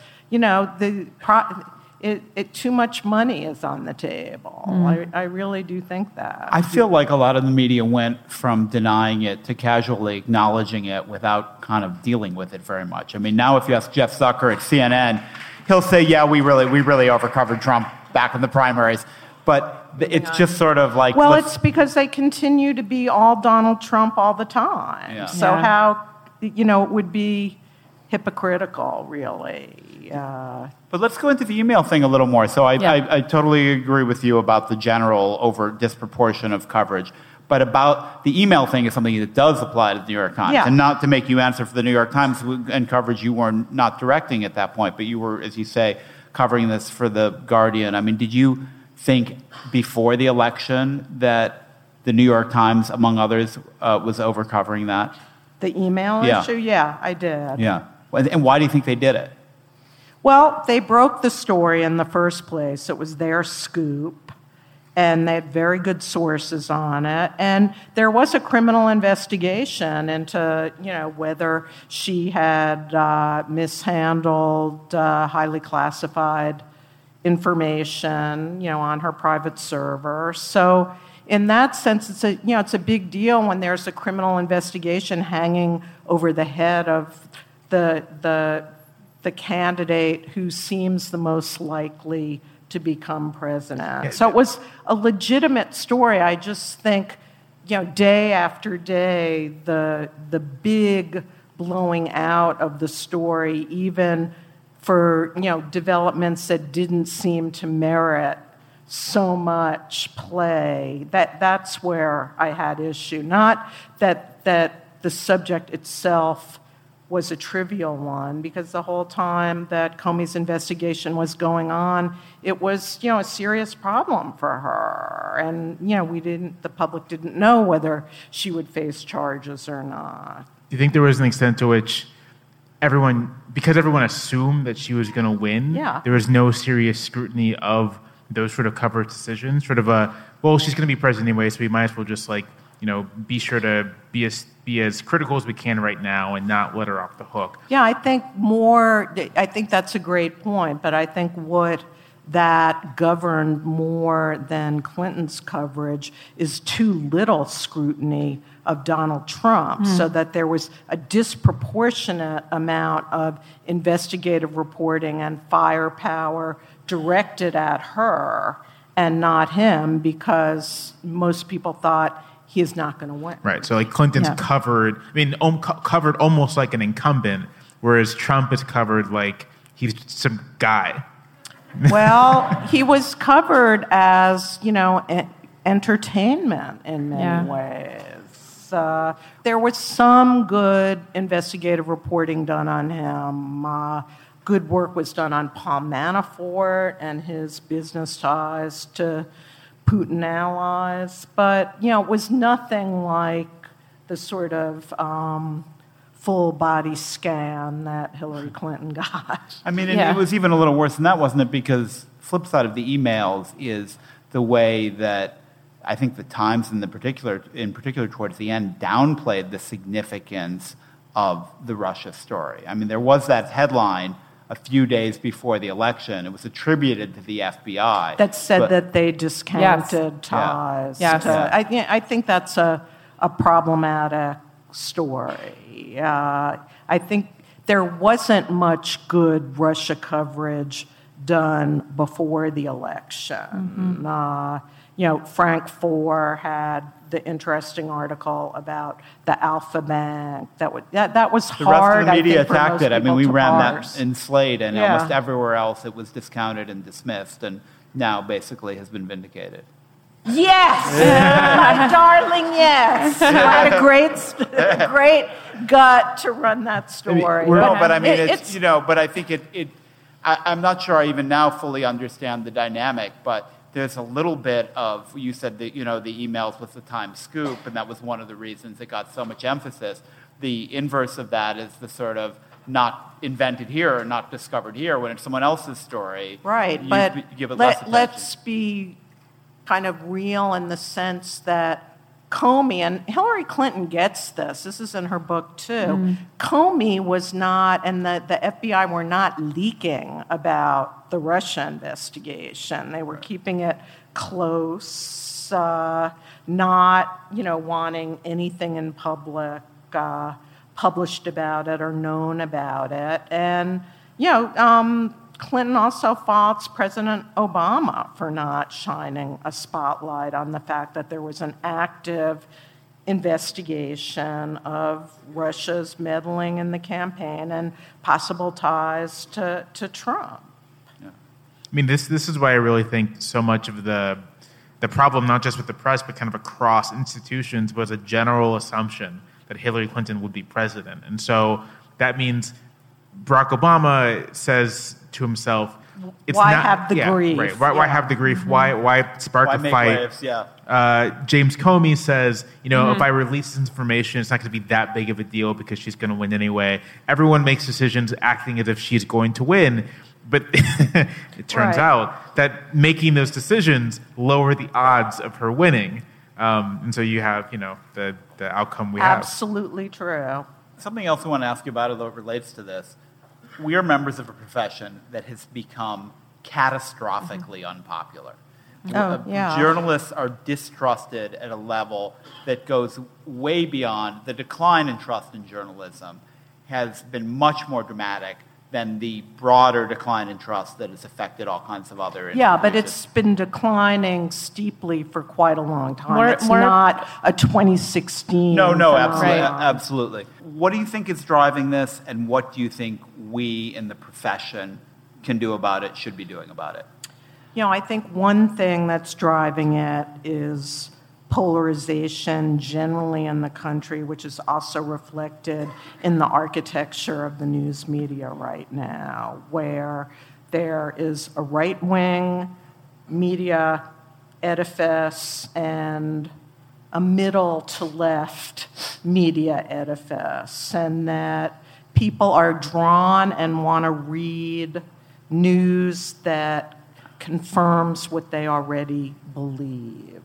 too much money is on the table. I really do think that. I feel like a lot of the media went from denying it to casually acknowledging it without kind of dealing with it very much. I mean, now if you ask Jeff Zucker at CNN, he'll say, yeah, we really overcovered Trump back in the primaries. But it's just sort of like... Well, it's because they continue to be all Donald Trump all the time. Yeah. So how, it would be hypocritical, really. But let's go into the email thing a little more. So I totally agree with you about the general over disproportion of coverage. But about the email thing is something that does apply to the New York Times. Yeah. And not to make you answer for the New York Times and coverage you were not directing at that point, but you were, as you say, covering this for The Guardian. I mean, did you think before the election that the New York Times, among others, was over-covering that? The email issue? Yeah, I did. Yeah. And why do you think they did it? Well, they broke the story in the first place. It was their scoop, and they had very good sources on it. And there was a criminal investigation into, whether she had mishandled highly classified information, on her private server. So in that sense, it's a big deal when there's a criminal investigation hanging over the head of the candidate who seems the most likely to become president. So it was a legitimate story. I just think, day after day, the big blowing out of the story, even for, developments that didn't seem to merit so much play, that's where I had issue. Not that the subject itself was a trivial one, because the whole time that Comey's investigation was going on, it was, a serious problem for her. And, the public didn't know whether she would face charges or not. Do you think there was an extent to which because everyone assumed that she was going to win, there was no serious scrutiny of those sort of coverage decisions? Sort of she's going to be president anyway, so we might as well just be sure to be as critical as we can right now and not let her off the hook. Yeah, I think that's a great point, but I think what that governed more than Clinton's coverage is too little scrutiny of Donald Trump, so that there was a disproportionate amount of investigative reporting and firepower directed at her and not him, because most people thought he is not going to win. Right. So like Clinton's covered almost like an incumbent, whereas Trump is covered like he's some guy. Well, he was covered as, entertainment in many ways. There was some good investigative reporting done on him. Good work was done on Paul Manafort and his business ties to Putin allies. But, it was nothing like the sort of full-body scan that Hillary Clinton got. I mean, it was even a little worse than that, wasn't it? Because flip side of the emails is the way that I think the Times in particular towards the end downplayed the significance of the Russia story. I mean, there was that headline a few days before the election. It was attributed to the FBI. That said that they discounted ties. Yes. I think that's a problematic story. I think there wasn't much good Russia coverage done before the election. Frank Foer had the interesting article about the Alpha Bank. That was the hard. The rest of the media attacked it. I mean, we ran parse. that in Slate, and almost everywhere else it was discounted and dismissed, and now basically has been vindicated. Yes, my darling, yes. You had a great gut to run that story. But I mean, but I think I'm not sure I even now fully understand the dynamic, but there's a little bit of, you said that, the emails with the Times scoop, and that was one of the reasons it got so much emphasis. The inverse of that is the sort of not invented here or not discovered here when it's someone else's story. Right, but give it less attention. Let's be kind of real in the sense that Comey, and Hillary Clinton gets this is in her book too, Comey was not, and the FBI were not leaking about the Russia investigation. They were keeping it close, not, wanting anything in public published about it or known about it. And, Clinton also faults President Obama for not shining a spotlight on the fact that there was an active investigation of Russia's meddling in the campaign and possible ties to Trump. I mean, this is why I really think so much of the problem, not just with the press, but kind of across institutions, was a general assumption that Hillary Clinton would be president. And so that means Barack Obama says to himself, why have the grief? Right. Why have the grief? Why spark a fight? Waves? James Comey says, if I release this information, it's not going to be that big of a deal because she's going to win anyway. Everyone makes decisions acting as if she's going to win. But it turns out that making those decisions lower the odds of her winning. And so you have, the outcome we have. Absolutely true. Something else I want to ask you about, although it relates to this. We are members of a profession that has become catastrophically unpopular. Journalists are distrusted at a level that goes way beyond the decline in trust in journalism has been much more dramatic than the broader decline in trust that has affected all kinds of other institutions. Yeah, but it's been declining steeply for quite a long time. It's not a 2016 No, absolutely. What do you think is driving this, and what do you think we in the profession can do about it, should be doing about it? I think one thing that's driving it is polarization generally in the country, which is also reflected in the architecture of the news media right now, where there is a right-wing media edifice and a middle-to-left media edifice, and that people are drawn and want to read news that confirms what they already believe.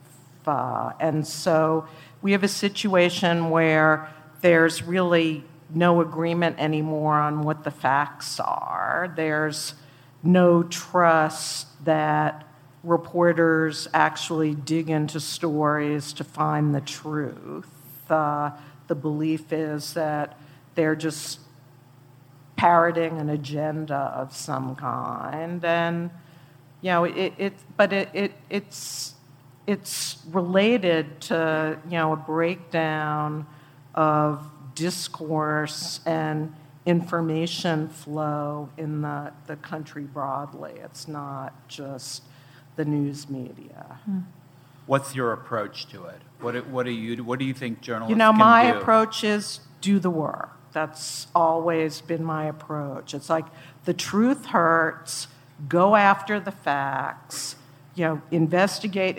And so we have a situation where there's really no agreement anymore on what the facts are. There's no trust that reporters actually dig into stories to find the truth. The belief is that they're just parroting an agenda of some kind, and it's related to a breakdown of discourse and information flow in the country broadly. It's not just the news media. What's your approach to it? What do you think journalists can do? My approach is do the work. That's always been my approach. It's like the truth hurts, go after the facts, investigate.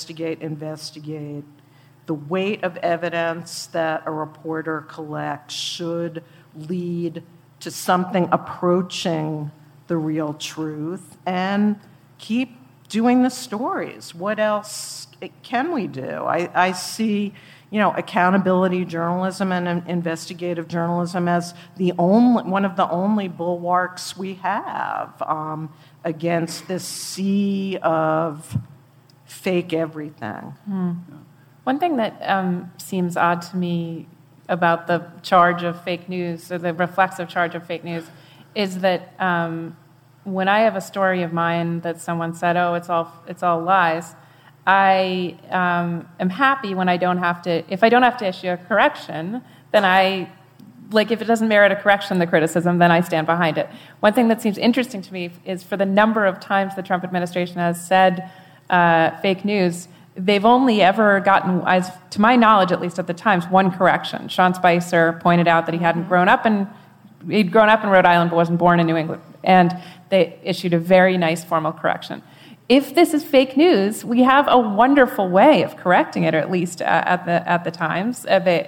The weight of evidence that a reporter collects should lead to something approaching the real truth, and keep doing the stories. What else can we do? I see, accountability journalism and investigative journalism as one of the only bulwarks we have against this sea of fake everything. One thing that seems odd to me about the charge of fake news, or the reflexive charge of fake news, is that when I have a story of mine that someone said, "Oh, it's all lies," I am happy when if I don't have to issue a correction, then if it doesn't merit a correction, the criticism, then I stand behind it. One thing that seems interesting to me is for the number of times the Trump administration has said fake news, they've only ever gotten, as to my knowledge, at least at the Times, one correction. Sean Spicer pointed out that he'd grown up in Rhode Island but wasn't born in New England, and they issued a very nice formal correction. If this is fake news, we have a wonderful way of correcting it, or at least at the Times.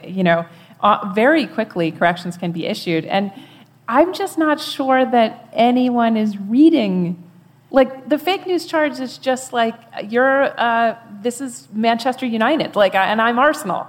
Very quickly corrections can be issued, and I'm just not sure that anyone is reading. Like, the fake news charge is just like, this is Manchester United, and I'm Arsenal.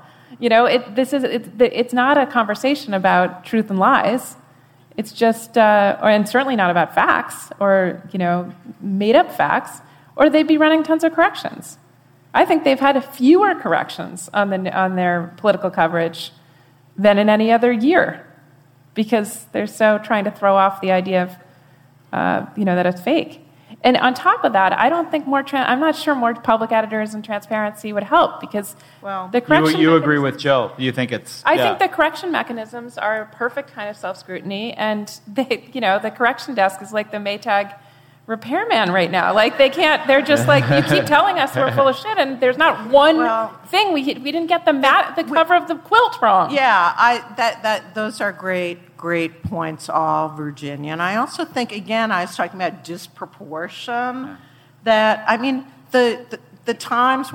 It's not a conversation about truth and lies. It's just, and certainly not about facts or, made up facts, or they'd be running tons of corrections. I think they've had fewer corrections on their political coverage than in any other year, because they're so trying to throw off the idea of, that it's fake. And on top of that, I don't think I'm not sure more public editors and transparency would help, because the correction. You agree with Jill? You think it's? I think the correction mechanisms are a perfect kind of self-scrutiny, and the correction desk is like the Maytag repairman right now. They can't. They're just you keep telling us we're full of shit, and there's not one thing we didn't get the cover of the quilt wrong. Yeah, those are great points, all, Virginia. And I also think, again, I was talking about disproportion. That the Times,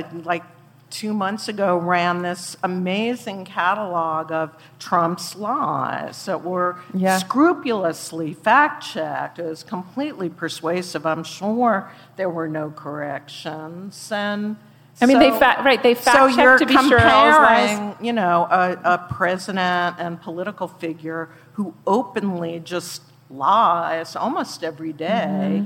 2 months ago, ran this amazing catalog of Trump's lies that were scrupulously fact-checked. It was completely persuasive. I'm sure there were no corrections. And they fact-checked to be sure I was lying. A president and political figure who openly just lies almost every day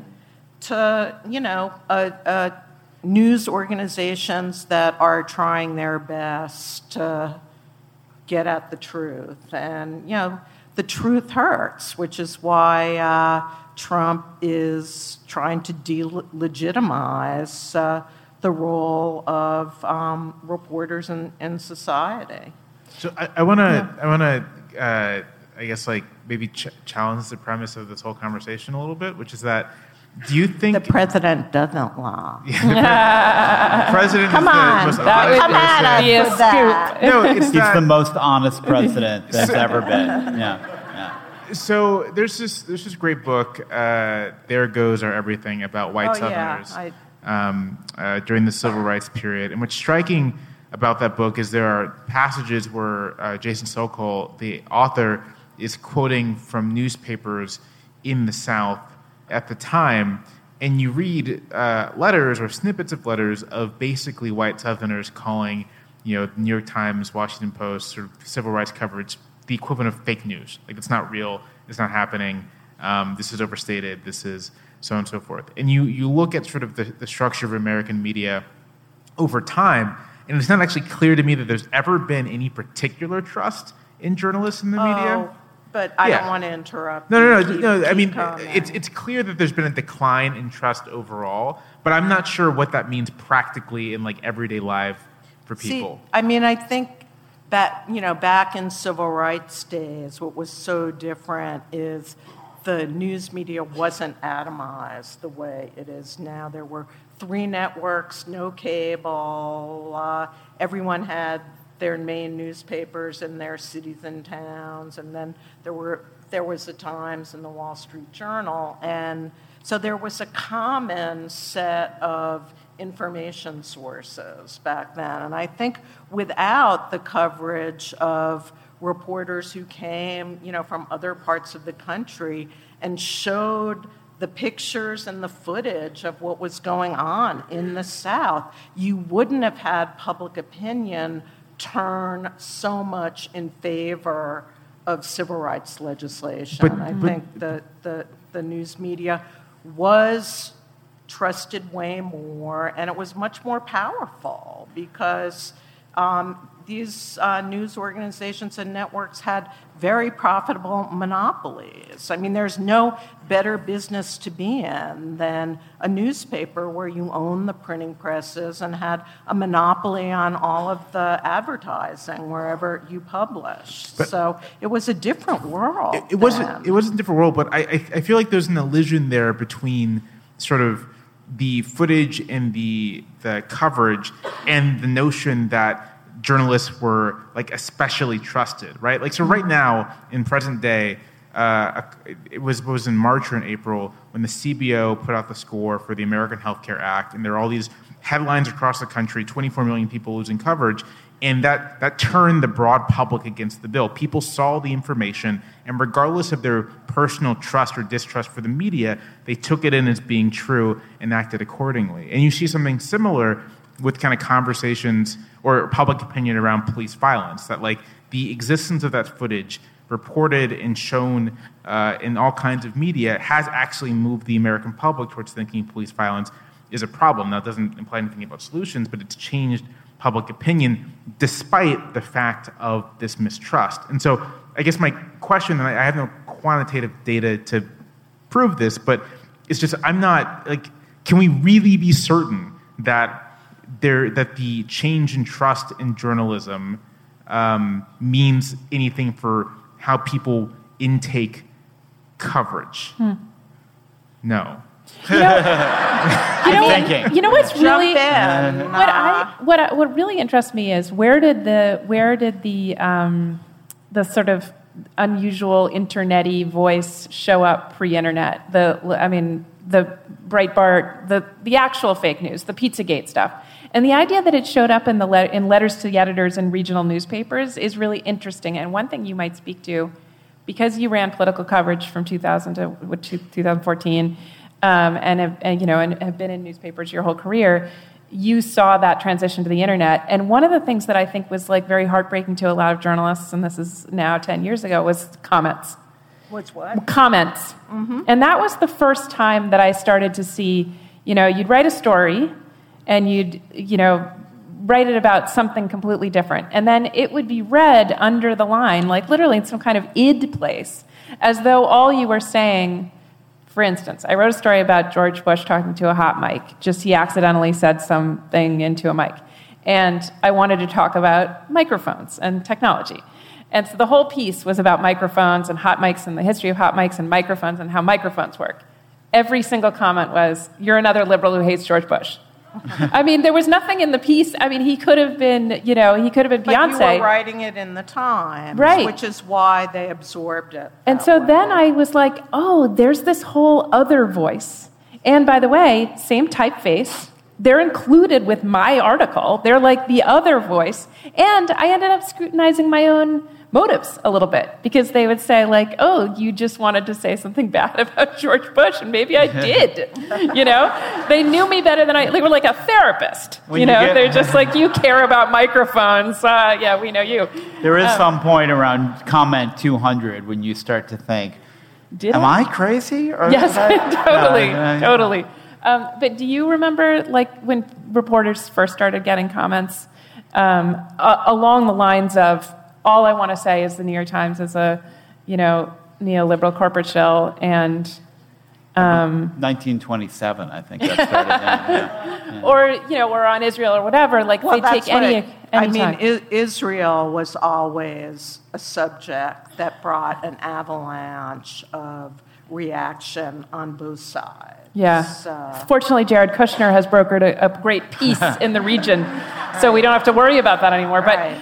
to, news organizations that are trying their best to get at the truth. And, the truth hurts, which is why Trump is trying to delegitimize the role of reporters in society. So I want to, maybe challenge the premise of this whole conversation a little bit, which is that, do you think the president doesn't lie? The president is the most honest president. No, he's the most honest president there's ever been. Yeah. So there's this great book, There Goes Our Everything, about white Southerners during the Civil Rights period. And what's striking about that book is there are passages where Jason Sokol, the author, is quoting from newspapers in the South at the time, and you read letters or snippets of letters of basically white Southerners calling, New York Times, Washington Post, sort of civil rights coverage the equivalent of fake news. It's not real, it's not happening. this is overstated, this is so on and so forth. And you look at sort of the structure of American media over time, and it's not actually clear to me that there's ever been any particular trust in journalists in the media. But I don't want to interrupt. No. I mean, it's clear that there's been a decline in trust overall, but I'm not sure what that means practically in like everyday life for people. See, I mean, I think that, back in civil rights days, what was so different is the news media wasn't atomized the way it is now. There were 3 networks, no cable. Everyone had their main newspapers in their cities and towns, and then there was the Times and the Wall Street Journal, and so there was a common set of information sources back then. And I think without the coverage of reporters who came, from other parts of the country and showed the pictures and the footage of what was going on in the South, you wouldn't have had public opinion turn so much in favor of civil rights legislation. I think the news media was trusted way more, and it was much more powerful because these news organizations and networks had very profitable monopolies. I mean, there's no better business to be in than a newspaper where you own the printing presses and had a monopoly on all of the advertising wherever you published. So it was a different world. It wasn't a different world, but I feel like there's an illusion there between sort of the footage and the coverage and the notion that journalists were like especially trusted, right? Like, so right now in present day, it was in March or in April when the CBO put out the score for the American Health Care Act, and there are all these headlines across the country, 24 million people losing coverage, and that turned the broad public against the bill. People saw the information, and regardless of their personal trust or distrust for the media, they took it in as being true and acted accordingly. And you see something similar with kind of conversations or public opinion around police violence, that like the existence of that footage reported and shown in all kinds of media has actually moved the American public towards thinking police violence is a problem. Now, it doesn't imply anything about solutions, but it's changed public opinion despite the fact of this mistrust. And so I guess my question, and I have no quantitative data to prove this, but it's just I'm not, like, can we really be certain that the change in trust in journalism means anything for how people intake coverage? No. You know what's really what really interests me is where did the sort of unusual internet-y voice show up pre-internet? The Breitbart, the actual fake news, the Pizzagate stuff. And the idea that it showed up in in letters to the editors in regional newspapers is really interesting. And one thing you might speak to, because you ran political coverage from 2000 to 2014, and have been in newspapers your whole career, you saw that transition to the internet. And one of the things that I think was like very heartbreaking to a lot of journalists, and this is now 10 years ago, was comments. What's what? Comments. Mm-hmm. And that was the first time that I started to see, you'd write a story and you'd, write it about something completely different. And then it would be read under the line, like literally in some kind of id place, as though all you were saying, for instance, I wrote a story about George Bush talking to a hot mic. Just he accidentally said something into a mic. And I wanted to talk about microphones and technology. And so the whole piece was about microphones and hot mics and the history of hot mics and microphones and how microphones work. Every single comment was, "You're another liberal who hates George Bush." I mean, there was nothing in the piece. I mean, he could have been, Beyonce. But you were writing it in the Times, right? Which is why they absorbed it. And so then I was like, oh, there's this whole other voice. And by the way, same typeface. They're included with my article. They're like the other voice. And I ended up scrutinizing my own motives a little bit, because they would say like, oh, you just wanted to say something bad about George Bush, and maybe I did. They knew me better than they were like a therapist. They're just like, you care about microphones. We know you. There is some point around comment 200 when you start to think, Am I crazy? Or yes, totally, Yeah. totally. But do you remember, like, when reporters first started getting comments along the lines of, all I want to say is the New York Times is a, neoliberal corporate shell, and 1927, I think that started. Yeah. or or on Israel or whatever. Like, Well, they take any time. Israel was always a subject that brought an avalanche of reaction on both sides. Yeah. Fortunately, Jared Kushner has brokered a great peace in the region, so we don't have to worry about that anymore. Right.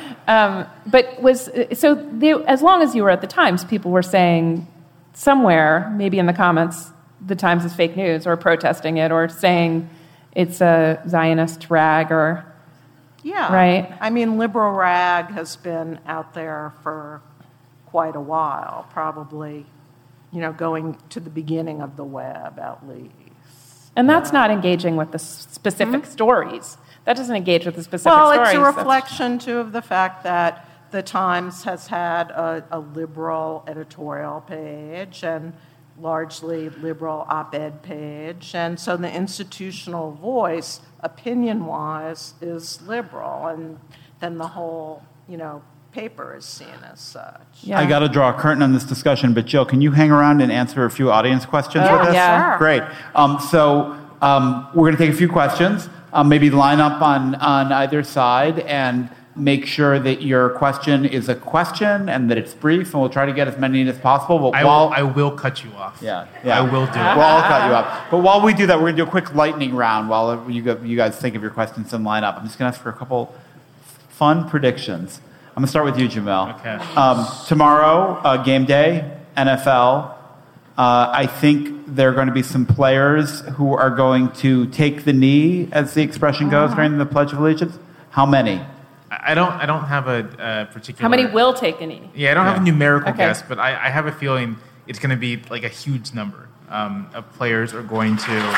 As long as you were at the Times, people were saying somewhere, maybe in the comments, the Times is fake news, or protesting it, or saying it's a Zionist rag, or Yeah. right. I mean, liberal rag has been out there for quite a while, probably, going to the beginning of the web at least. And that's not engaging with the specific stories. That doesn't engage with the specific stories. Well, it's a reflection, too, of the fact that the Times has had a liberal editorial page and largely liberal op-ed page. And so the institutional voice, opinion-wise, is liberal. And then the whole, paper is seen as such. Yeah. I got to draw a curtain on this discussion, but Jill, can you hang around and answer a few audience questions with us? Yeah. Sure. Great. We're going to take a few questions, maybe line up on either side, and make sure that your question is a question and that it's brief, and we'll try to get as many in as possible. But I will cut you off. Yeah. I will do it. We'll all cut you off. But while we do that, we're going to do a quick lightning round while you guys think of your questions and line up. I'm just going to ask for a couple fun predictions. I'm going to start with you, Jamel. Okay. Tomorrow, game day, NFL. I think there are going to be some players who are going to take the knee, as the expression goes, during the Pledge of Allegiance. How many? I don't have a particular... How many will take a knee? Yeah, I don't have a numerical Okay. guess, but I have a feeling it's going to be like a huge number of players are going to...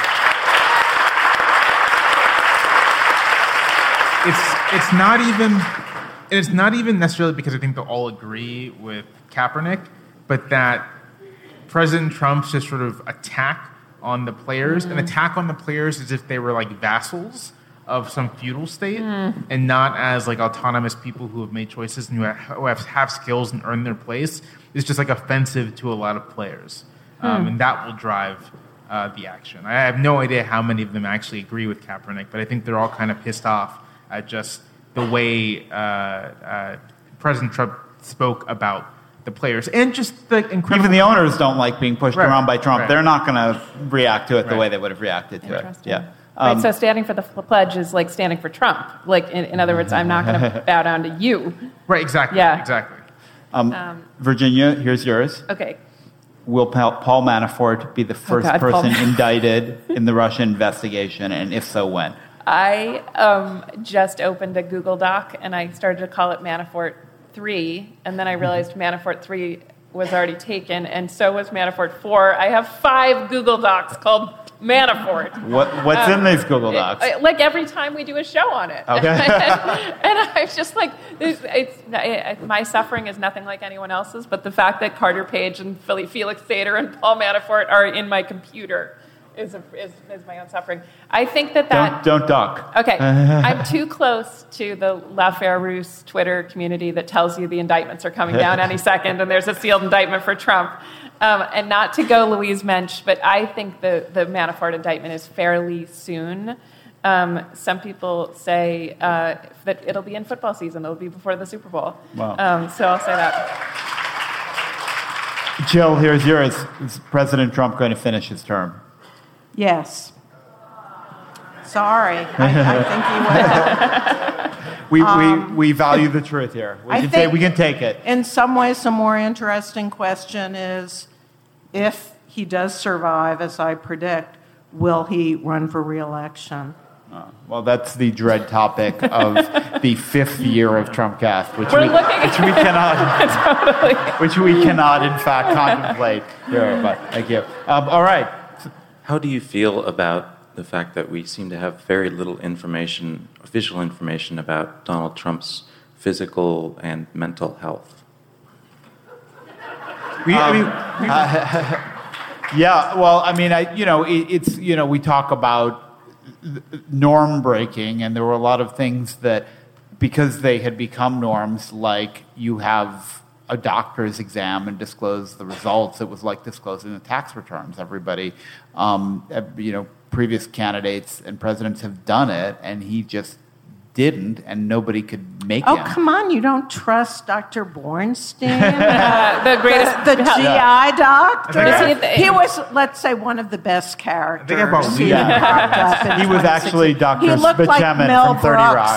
It's not even necessarily because I think they'll all agree with Kaepernick, but that President Trump's just sort of attack on the players, an attack on the players as if they were like vassals of some feudal state, and not as like autonomous people who have made choices and who have skills and earned their place, is just like offensive to a lot of players, and that will drive the action. I have no idea how many of them actually agree with Kaepernick, but I think they're all kind of pissed off at just the way President Trump spoke about the players, and just the incredible... Even the owners don't like being pushed around by Trump. Right. They're not going to react to it the way they would have reacted to it. Interesting. Yeah. Right, so standing for the pledge is like standing for Trump. Like, in other words, I'm not going to bow down to you. Right, exactly. Yeah. Exactly. Virginia, here's yours. Okay. Will Paul Manafort be the first God, Paul person indicted in the Russia investigation, and if so, when? I just opened a Google Doc, and I started to call it Manafort 3, and then I realized Manafort 3 was already taken, and so was Manafort 4. I have 5 Google Docs called Manafort. What's in these Google Docs? Like every time we do a show on it. Okay. and I'm just like, my suffering is nothing like anyone else's, but the fact that Carter Page and Felix Sater and Paul Manafort are in my computer is my own suffering. I think that... Don't duck. Okay. I'm too close to the L'Affaire Russe Twitter community that tells you the indictments are coming down any second and there's a sealed indictment for Trump. And not to go Louise Mensch, but I think the Manafort indictment is fairly soon. Some people say that it'll be in football season. It'll be before the Super Bowl. Wow. So I'll say that. Jill, here's yours. Is President Trump going to finish his term? Yes. Sorry. I think he will. We value the truth here. We can take it. In some ways, the more interesting question is, if he does survive, as I predict, will he run for re-election? Well, that's the dread topic of the 5th year of Trumpcast, which we cannot, in fact, contemplate here. But thank you. All right. How do you feel about the fact that we seem to have very little information, official information about Donald Trump's physical and mental health? Yeah, well, I mean, it's we talk about norm breaking, and there were a lot of things that, because they had become norms, like you have a doctor's exam and disclose the results. It was like disclosing the tax returns. Everybody, previous candidates and presidents have done it, and he just didn't, and nobody could make him. Oh, come on, you don't trust Dr. Bornstein? The greatest... The GI doctor? He was, let's say, one of the best characters. I think I bought He was actually Dr. He looked like Spaceman Mel from 30 Brooks Rock.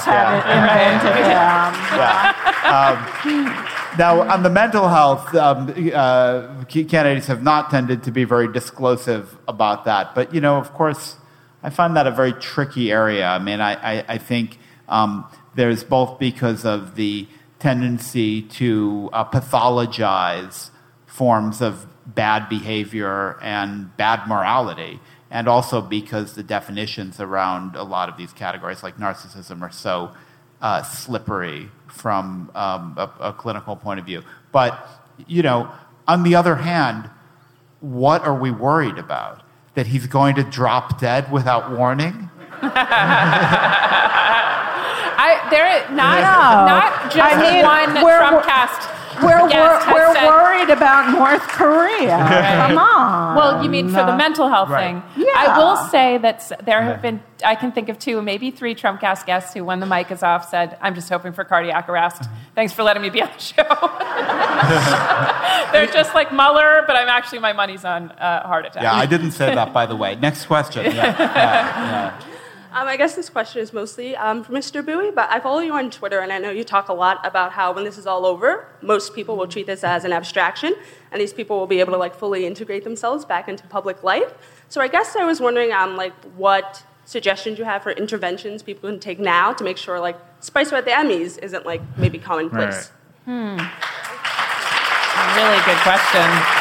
had invented him. Now, on the mental health, candidates have not tended to be very disclosive about that. But, of course, I find that a very tricky area. I mean, I think there's both because of the tendency to pathologize forms of bad behavior and bad morality, and also because the definitions around a lot of these categories, like narcissism, are so slippery from a clinical point of view. But, on the other hand, what are we worried about? That he's going to drop dead without warning? Not just one Trumpcast. We're worried about North Korea. Come on. Well, you mean for the mental health thing? Yeah. I will say that there have been, I can think of 2, maybe 3 Trumpcast guests who, when the mic is off, said, "I'm just hoping for cardiac arrest. Thanks for letting me be on the show." They're just like Mueller, but my money's on heart attack. Yeah, I didn't say that, by the way. Next question. Yeah. I guess this question is mostly for Mr. Bowie, but I follow you on Twitter, and I know you talk a lot about how when this is all over, most people will treat this as an abstraction, and these people will be able to fully integrate themselves back into public life. So I guess I was wondering what suggestions you have for interventions people can take now to make sure Spicer at the Emmys isn't maybe commonplace. Really good question.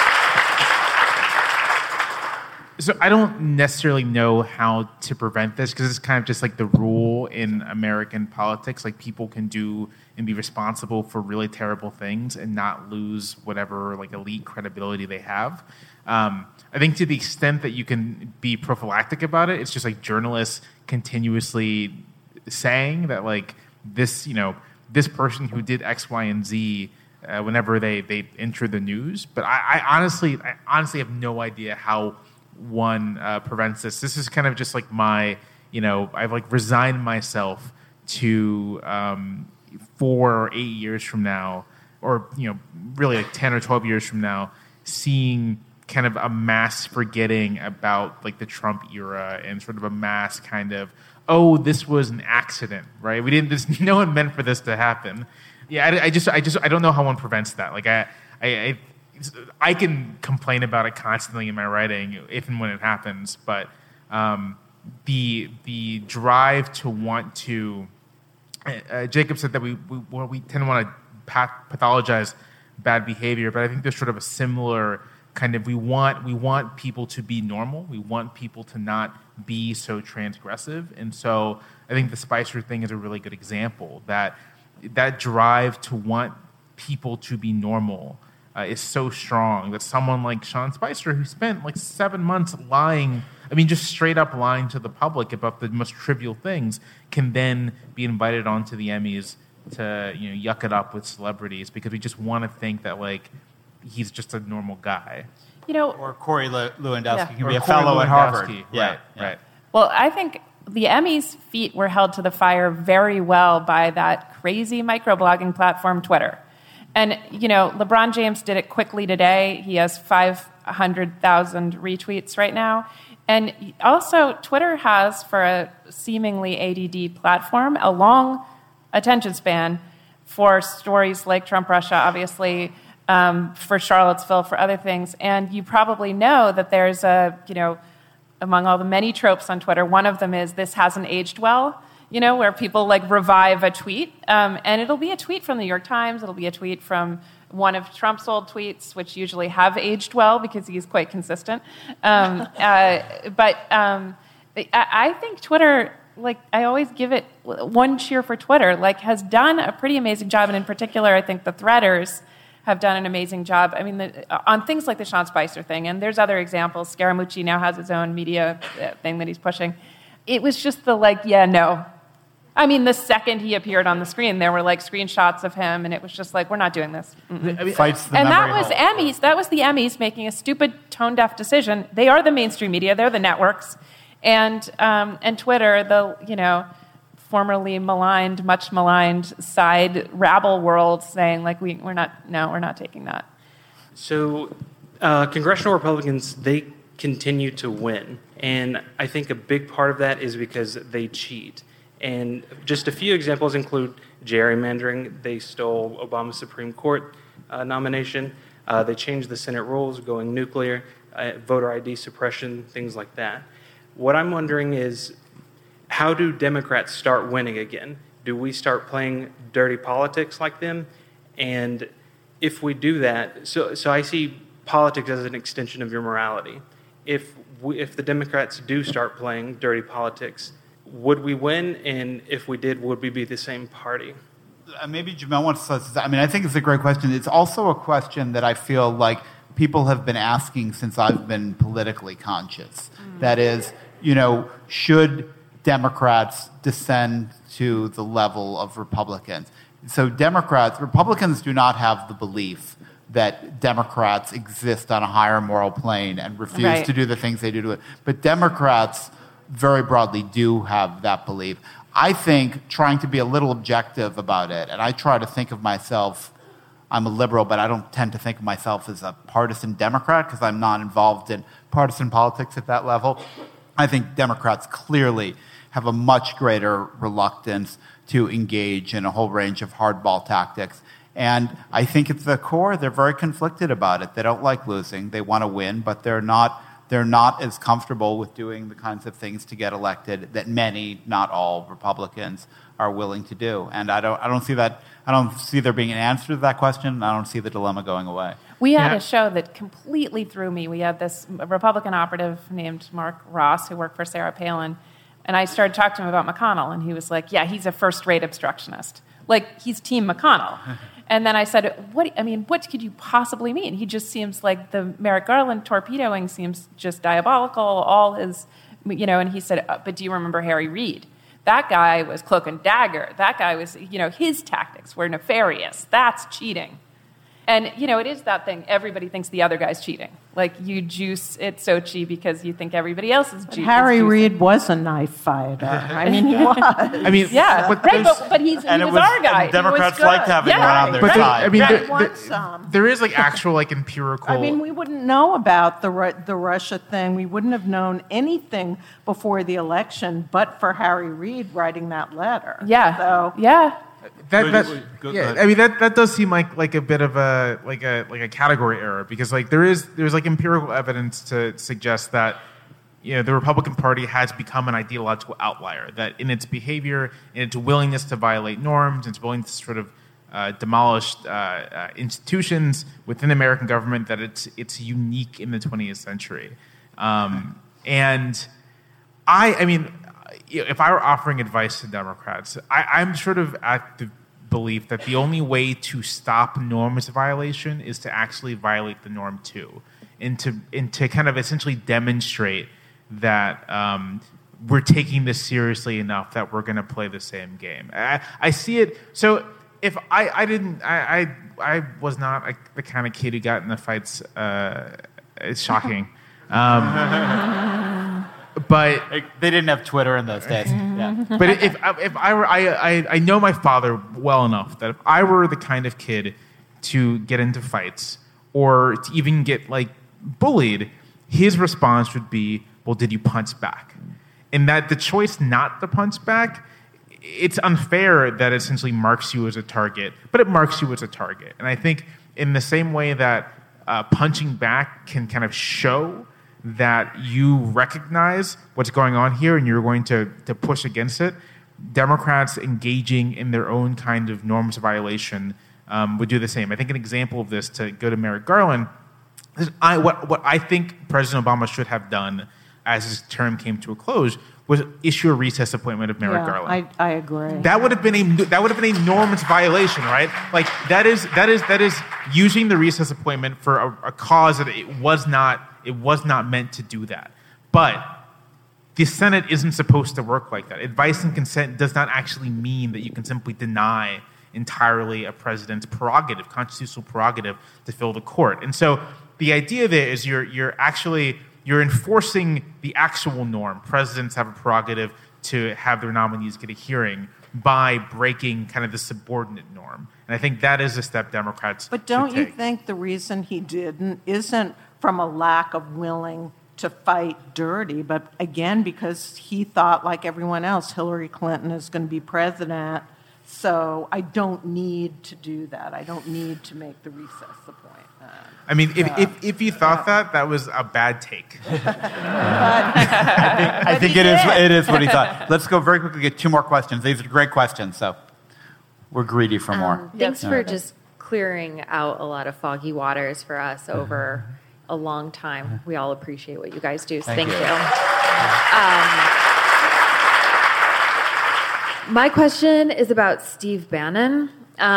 So I don't necessarily know how to prevent this, because it's kind of just the rule in American politics. People can do and be responsible for really terrible things and not lose whatever elite credibility they have. I think to the extent that you can be prophylactic about it, it's just journalists continuously saying that this person who did X, Y, and Z whenever they enter the news. But I honestly have no idea how one prevents this. This is kind of just my, I've resigned myself to 4 or 8 years from now, or really 10 or 12 years from now, seeing kind of a mass forgetting about the Trump era, and sort of a mass kind of, oh, this was an accident, right? No one meant for this to happen. Yeah, I don't know how one prevents that. I can complain about it constantly in my writing, if and when it happens, but the drive to want to... Jacob said that we tend to want to pathologize bad behavior, but I think there's sort of a similar kind of... We want people to be normal. We want people to not be so transgressive. And so I think the Spicer thing is a really good example, that drive to want people to be normal is so strong that someone like Sean Spicer, who spent 7 months lying, just straight up lying to the public about the most trivial things, can then be invited onto the Emmys to yuck it up with celebrities, because we just want to think that he's just a normal guy. Or Corey Lewandowski can or be a Corey fellow at Harvard. Right. Well, I think the Emmys' feet were held to the fire very well by that crazy microblogging platform, Twitter. And, LeBron James did it quickly today. He has 500,000 retweets right now. And also, Twitter has, for a seemingly ADD platform, a long attention span for stories like Trump-Russia, obviously, for Charlottesville, for other things. And you probably know that there's among all the many tropes on Twitter, one of them is this hasn't aged well. Where people revive a tweet, and it'll be a tweet from the New York Times, it'll be a tweet from one of Trump's old tweets, which usually have aged well because he's quite consistent. But I think Twitter, I always give it one cheer for Twitter, has done a pretty amazing job, and in particular, I think the threaders have done an amazing job. I mean, on things like the Sean Spicer thing, and there's other examples. Scaramucci now has his own media thing that he's pushing. It was just no. I mean, the second he appeared on the screen, there were like screenshots of him, and it was just like, we're not doing this. Fights the and that memory was hole. Emmys. That was the Emmys making a stupid, tone-deaf decision. They are the mainstream media. They're the networks, and Twitter, the formerly maligned, much maligned side rabble world, saying like, we're not taking that. So, congressional Republicans, they continue to win, and I think a big part of that is because they cheat. And just a few examples include gerrymandering. They stole Obama's Supreme Court nomination. They changed the Senate rules, going nuclear, voter ID suppression, things like that. What I'm wondering is, how do Democrats start winning again? Do we start playing dirty politics like them? And if we do that, so I see politics as an extension of your morality. If the Democrats do start playing dirty politics, would we win? And if we did, would we be the same party? Maybe Jamel wants to say, I mean, I think it's a great question. It's also a question that I feel like people have been asking since I've been politically conscious. That is, should Democrats descend to the level of Republicans? So Republicans do not have the belief that Democrats exist on a higher moral plane and refuse to do the things they do to it. But Democrats very broadly do have that belief. I think trying to be a little objective about it, and I try to think of myself, I'm a liberal, but I don't tend to think of myself as a partisan Democrat because I'm not involved in partisan politics at that level. I think Democrats clearly have a much greater reluctance to engage in a whole range of hardball tactics. And I think at the core, they're very conflicted about it. They don't like losing. They want to win, but they're not as comfortable with doing the kinds of things to get elected that many, not all, Republicans are willing to do. And I don't see that. I don't see there being an answer to that question, and I don't see the dilemma going away. We had a show that completely threw me. We had this Republican operative named Mark Ross who worked for Sarah Palin, and I started talking to him about McConnell, and he was like, yeah, he's a first-rate obstructionist. Like, he's Team McConnell. And then I said, what could you possibly mean? He just seems like the Merrick Garland torpedoing seems just diabolical, all his, and he said, but do you remember Harry Reid? That guy was cloak and dagger. That guy was, his tactics were nefarious. That's cheating. And, it is that thing. Everybody thinks the other guy's cheating. Like, you juice at Sochi because you think everybody else is juicing. Harry Reid was a knife fighter. I mean, he was. Yeah, but he was our guy. And Democrats liked having one on their side. There is, actual, empirical... I mean, we wouldn't know about the Russia thing. We wouldn't have known anything before the election but for Harry Reid writing that letter. Yeah. So, yeah. That does seem like a bit of a category error because there's empirical evidence to suggest that the Republican Party has become an ideological outlier, that in its behavior, in its willingness to violate norms, its willingness to sort of demolish institutions within the American government, that it's unique in the 20th century. And I mean. If I were offering advice to Democrats, I'm sort of at the belief that the only way to stop norms violation is to actually violate the norm too, and to kind of essentially demonstrate that we're taking this seriously enough that we're going to play the same game. I see it. So if I was not the kind of kid who got in the fights. It's shocking. But they didn't have Twitter in those days. Yeah. But if I were, I know my father well enough that if I were the kind of kid to get into fights or to even get bullied, his response would be, "Well, did you punch back?" And that the choice not to punch back, it's unfair that it essentially marks you as a target, but it marks you as a target. And I think in the same way that punching back can kind of show that you recognize what's going on here and you're going to push against it, Democrats engaging in their own kind of norms violation would do the same. I think an example of this, to go to Merrick Garland, is what I think President Obama should have done, as his term came to a close, was issue a recess appointment of Merrick Garland. I agree. That would have been a enormous violation, right? Like that is using the recess appointment for a cause that it was not meant to do that. But the Senate isn't supposed to work like that. Advice and consent does not actually mean that you can simply deny entirely a president's prerogative, constitutional prerogative, to fill the court. And so the idea there is you're enforcing the actual norm. Presidents have a prerogative to have their nominees get a hearing by breaking kind of the subordinate norm. And I think that is a step Democrats But don't should you take. think the reason he didn't isn't from a lack of willing to fight dirty, but again, because he thought, like everyone else, Hillary Clinton is going to be president, so I don't need to do that. I don't need to make the recess appointment. I mean, if you thought that was a bad take. I think it is what he thought. Let's go very quickly get two more questions. These are great questions, so we're greedy for more. Thanks for just clearing out a lot of foggy waters for us over a long time. We all appreciate what you guys do. So thank you. My question is about Steve Bannon.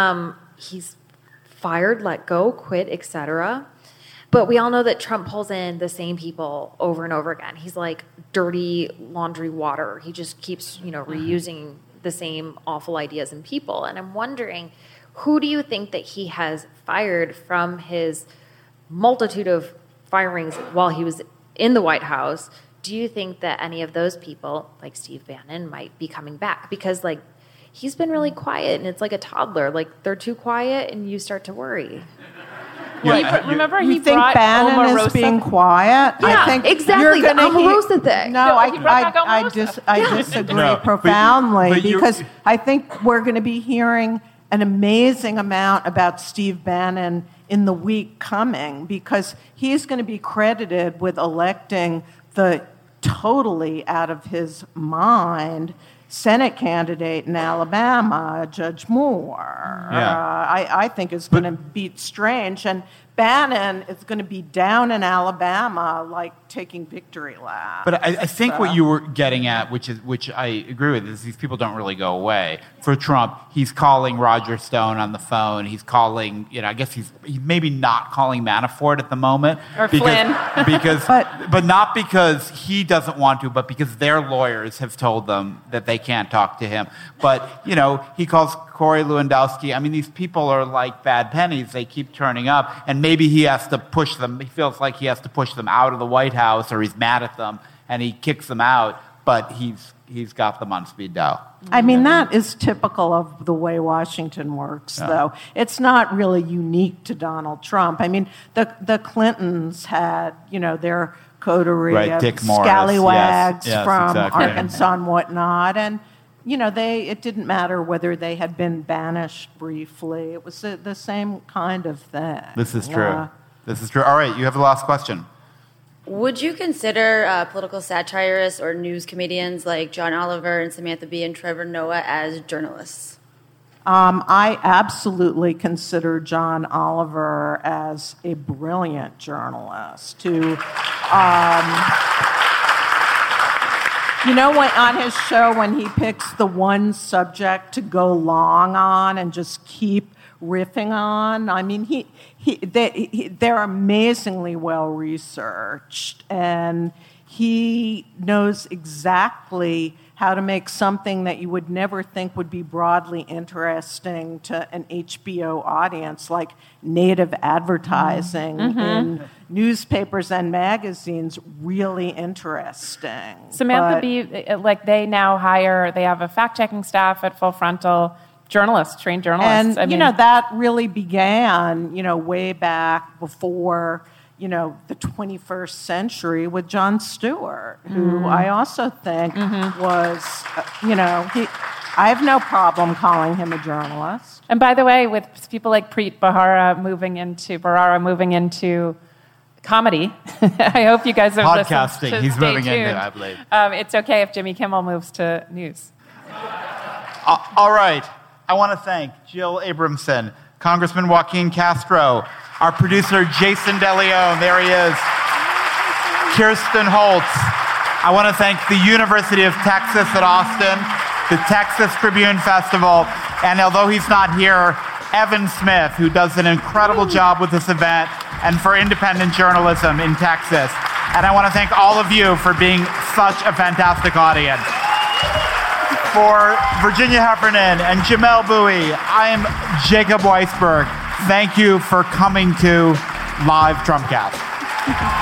He's fired, let go, quit, etc. But we all know that Trump pulls in the same people over and over again. He's like dirty laundry water. He just keeps, reusing the same awful ideas and people. And I'm wondering, who do you think that he has fired from his multitude of firings while he was in the White House? Do you think that any of those people, like Steve Bannon, might be coming back? Because, he's been really quiet, and it's like a toddler. They're too quiet, and you start to worry. Remember, he think brought Bannon Omarosa? is being quiet? Yeah, I think exactly. The Omarosa thing. No, he brought back Omarosa. I disagree No, profoundly but because I think we're going to be hearing an amazing amount about Steve Bannon in the week coming because he's going to be credited with electing the totally out of his mind Senate candidate in Alabama, Judge Moore. I think is going to beat Strange. And Bannon is going to be down in Alabama, taking victory laps. But I think what you were getting at, which I agree with, is these people don't really go away. For Trump, he's calling Roger Stone on the phone. He's calling, I guess he's maybe not calling Manafort at the moment. Or Flynn. But not because he doesn't want to, but because their lawyers have told them that they can't talk to him. But, he calls Corey Lewandowski. I mean, these people are like bad pennies. They keep turning up. And maybe he has to push them. He feels like he has to push them out of the White House, or he's mad at them, and he kicks them out. But he's got them on speed dial. I mean, that is typical of the way Washington works, though. It's not really unique to Donald Trump. I mean, the Clintons had, their coterie of Dick Morris, scallywags yes, from exactly. Arkansas and whatnot, and it didn't matter whether they had been banished briefly. It was the same kind of thing. This is true. This is true. All right, you have the last question. Would you consider political satirists or news comedians like John Oliver and Samantha Bee and Trevor Noah as journalists? I absolutely consider John Oliver as a brilliant journalist who, on his show, when he picks the one subject to go long on and just keep riffing on, I mean, they're amazingly well researched, and he knows exactly how to make something that you would never think would be broadly interesting to an HBO audience, like native advertising in newspapers and magazines, really interesting. Samantha Bee, they now they have a fact-checking staff at Full Frontal, trained journalists. And, that really began, way back before, the 21st century with Jon Stewart, who I also think was, I have no problem calling him a journalist. And by the way, with people like Preet Bharara moving into comedy, I hope you guys have podcasting. listened to He's Stay moving tuned. into, I believe. It's okay if Jimmy Kimmel moves to news. All right. I want to thank Jill Abramson, Congressman Joaquin Castro, our producer Jason DeLeon, there he is, Kirsten Holtz, I want to thank the University of Texas at Austin, the Texas Tribune Festival, and although he's not here, Evan Smith, who does an incredible job with this event and for independent journalism in Texas. And I want to thank all of you for being such a fantastic audience. For Virginia Heffernan and Jamelle Bouie, I'm Jacob Weisberg. Thank you for coming to Live Trumpcast.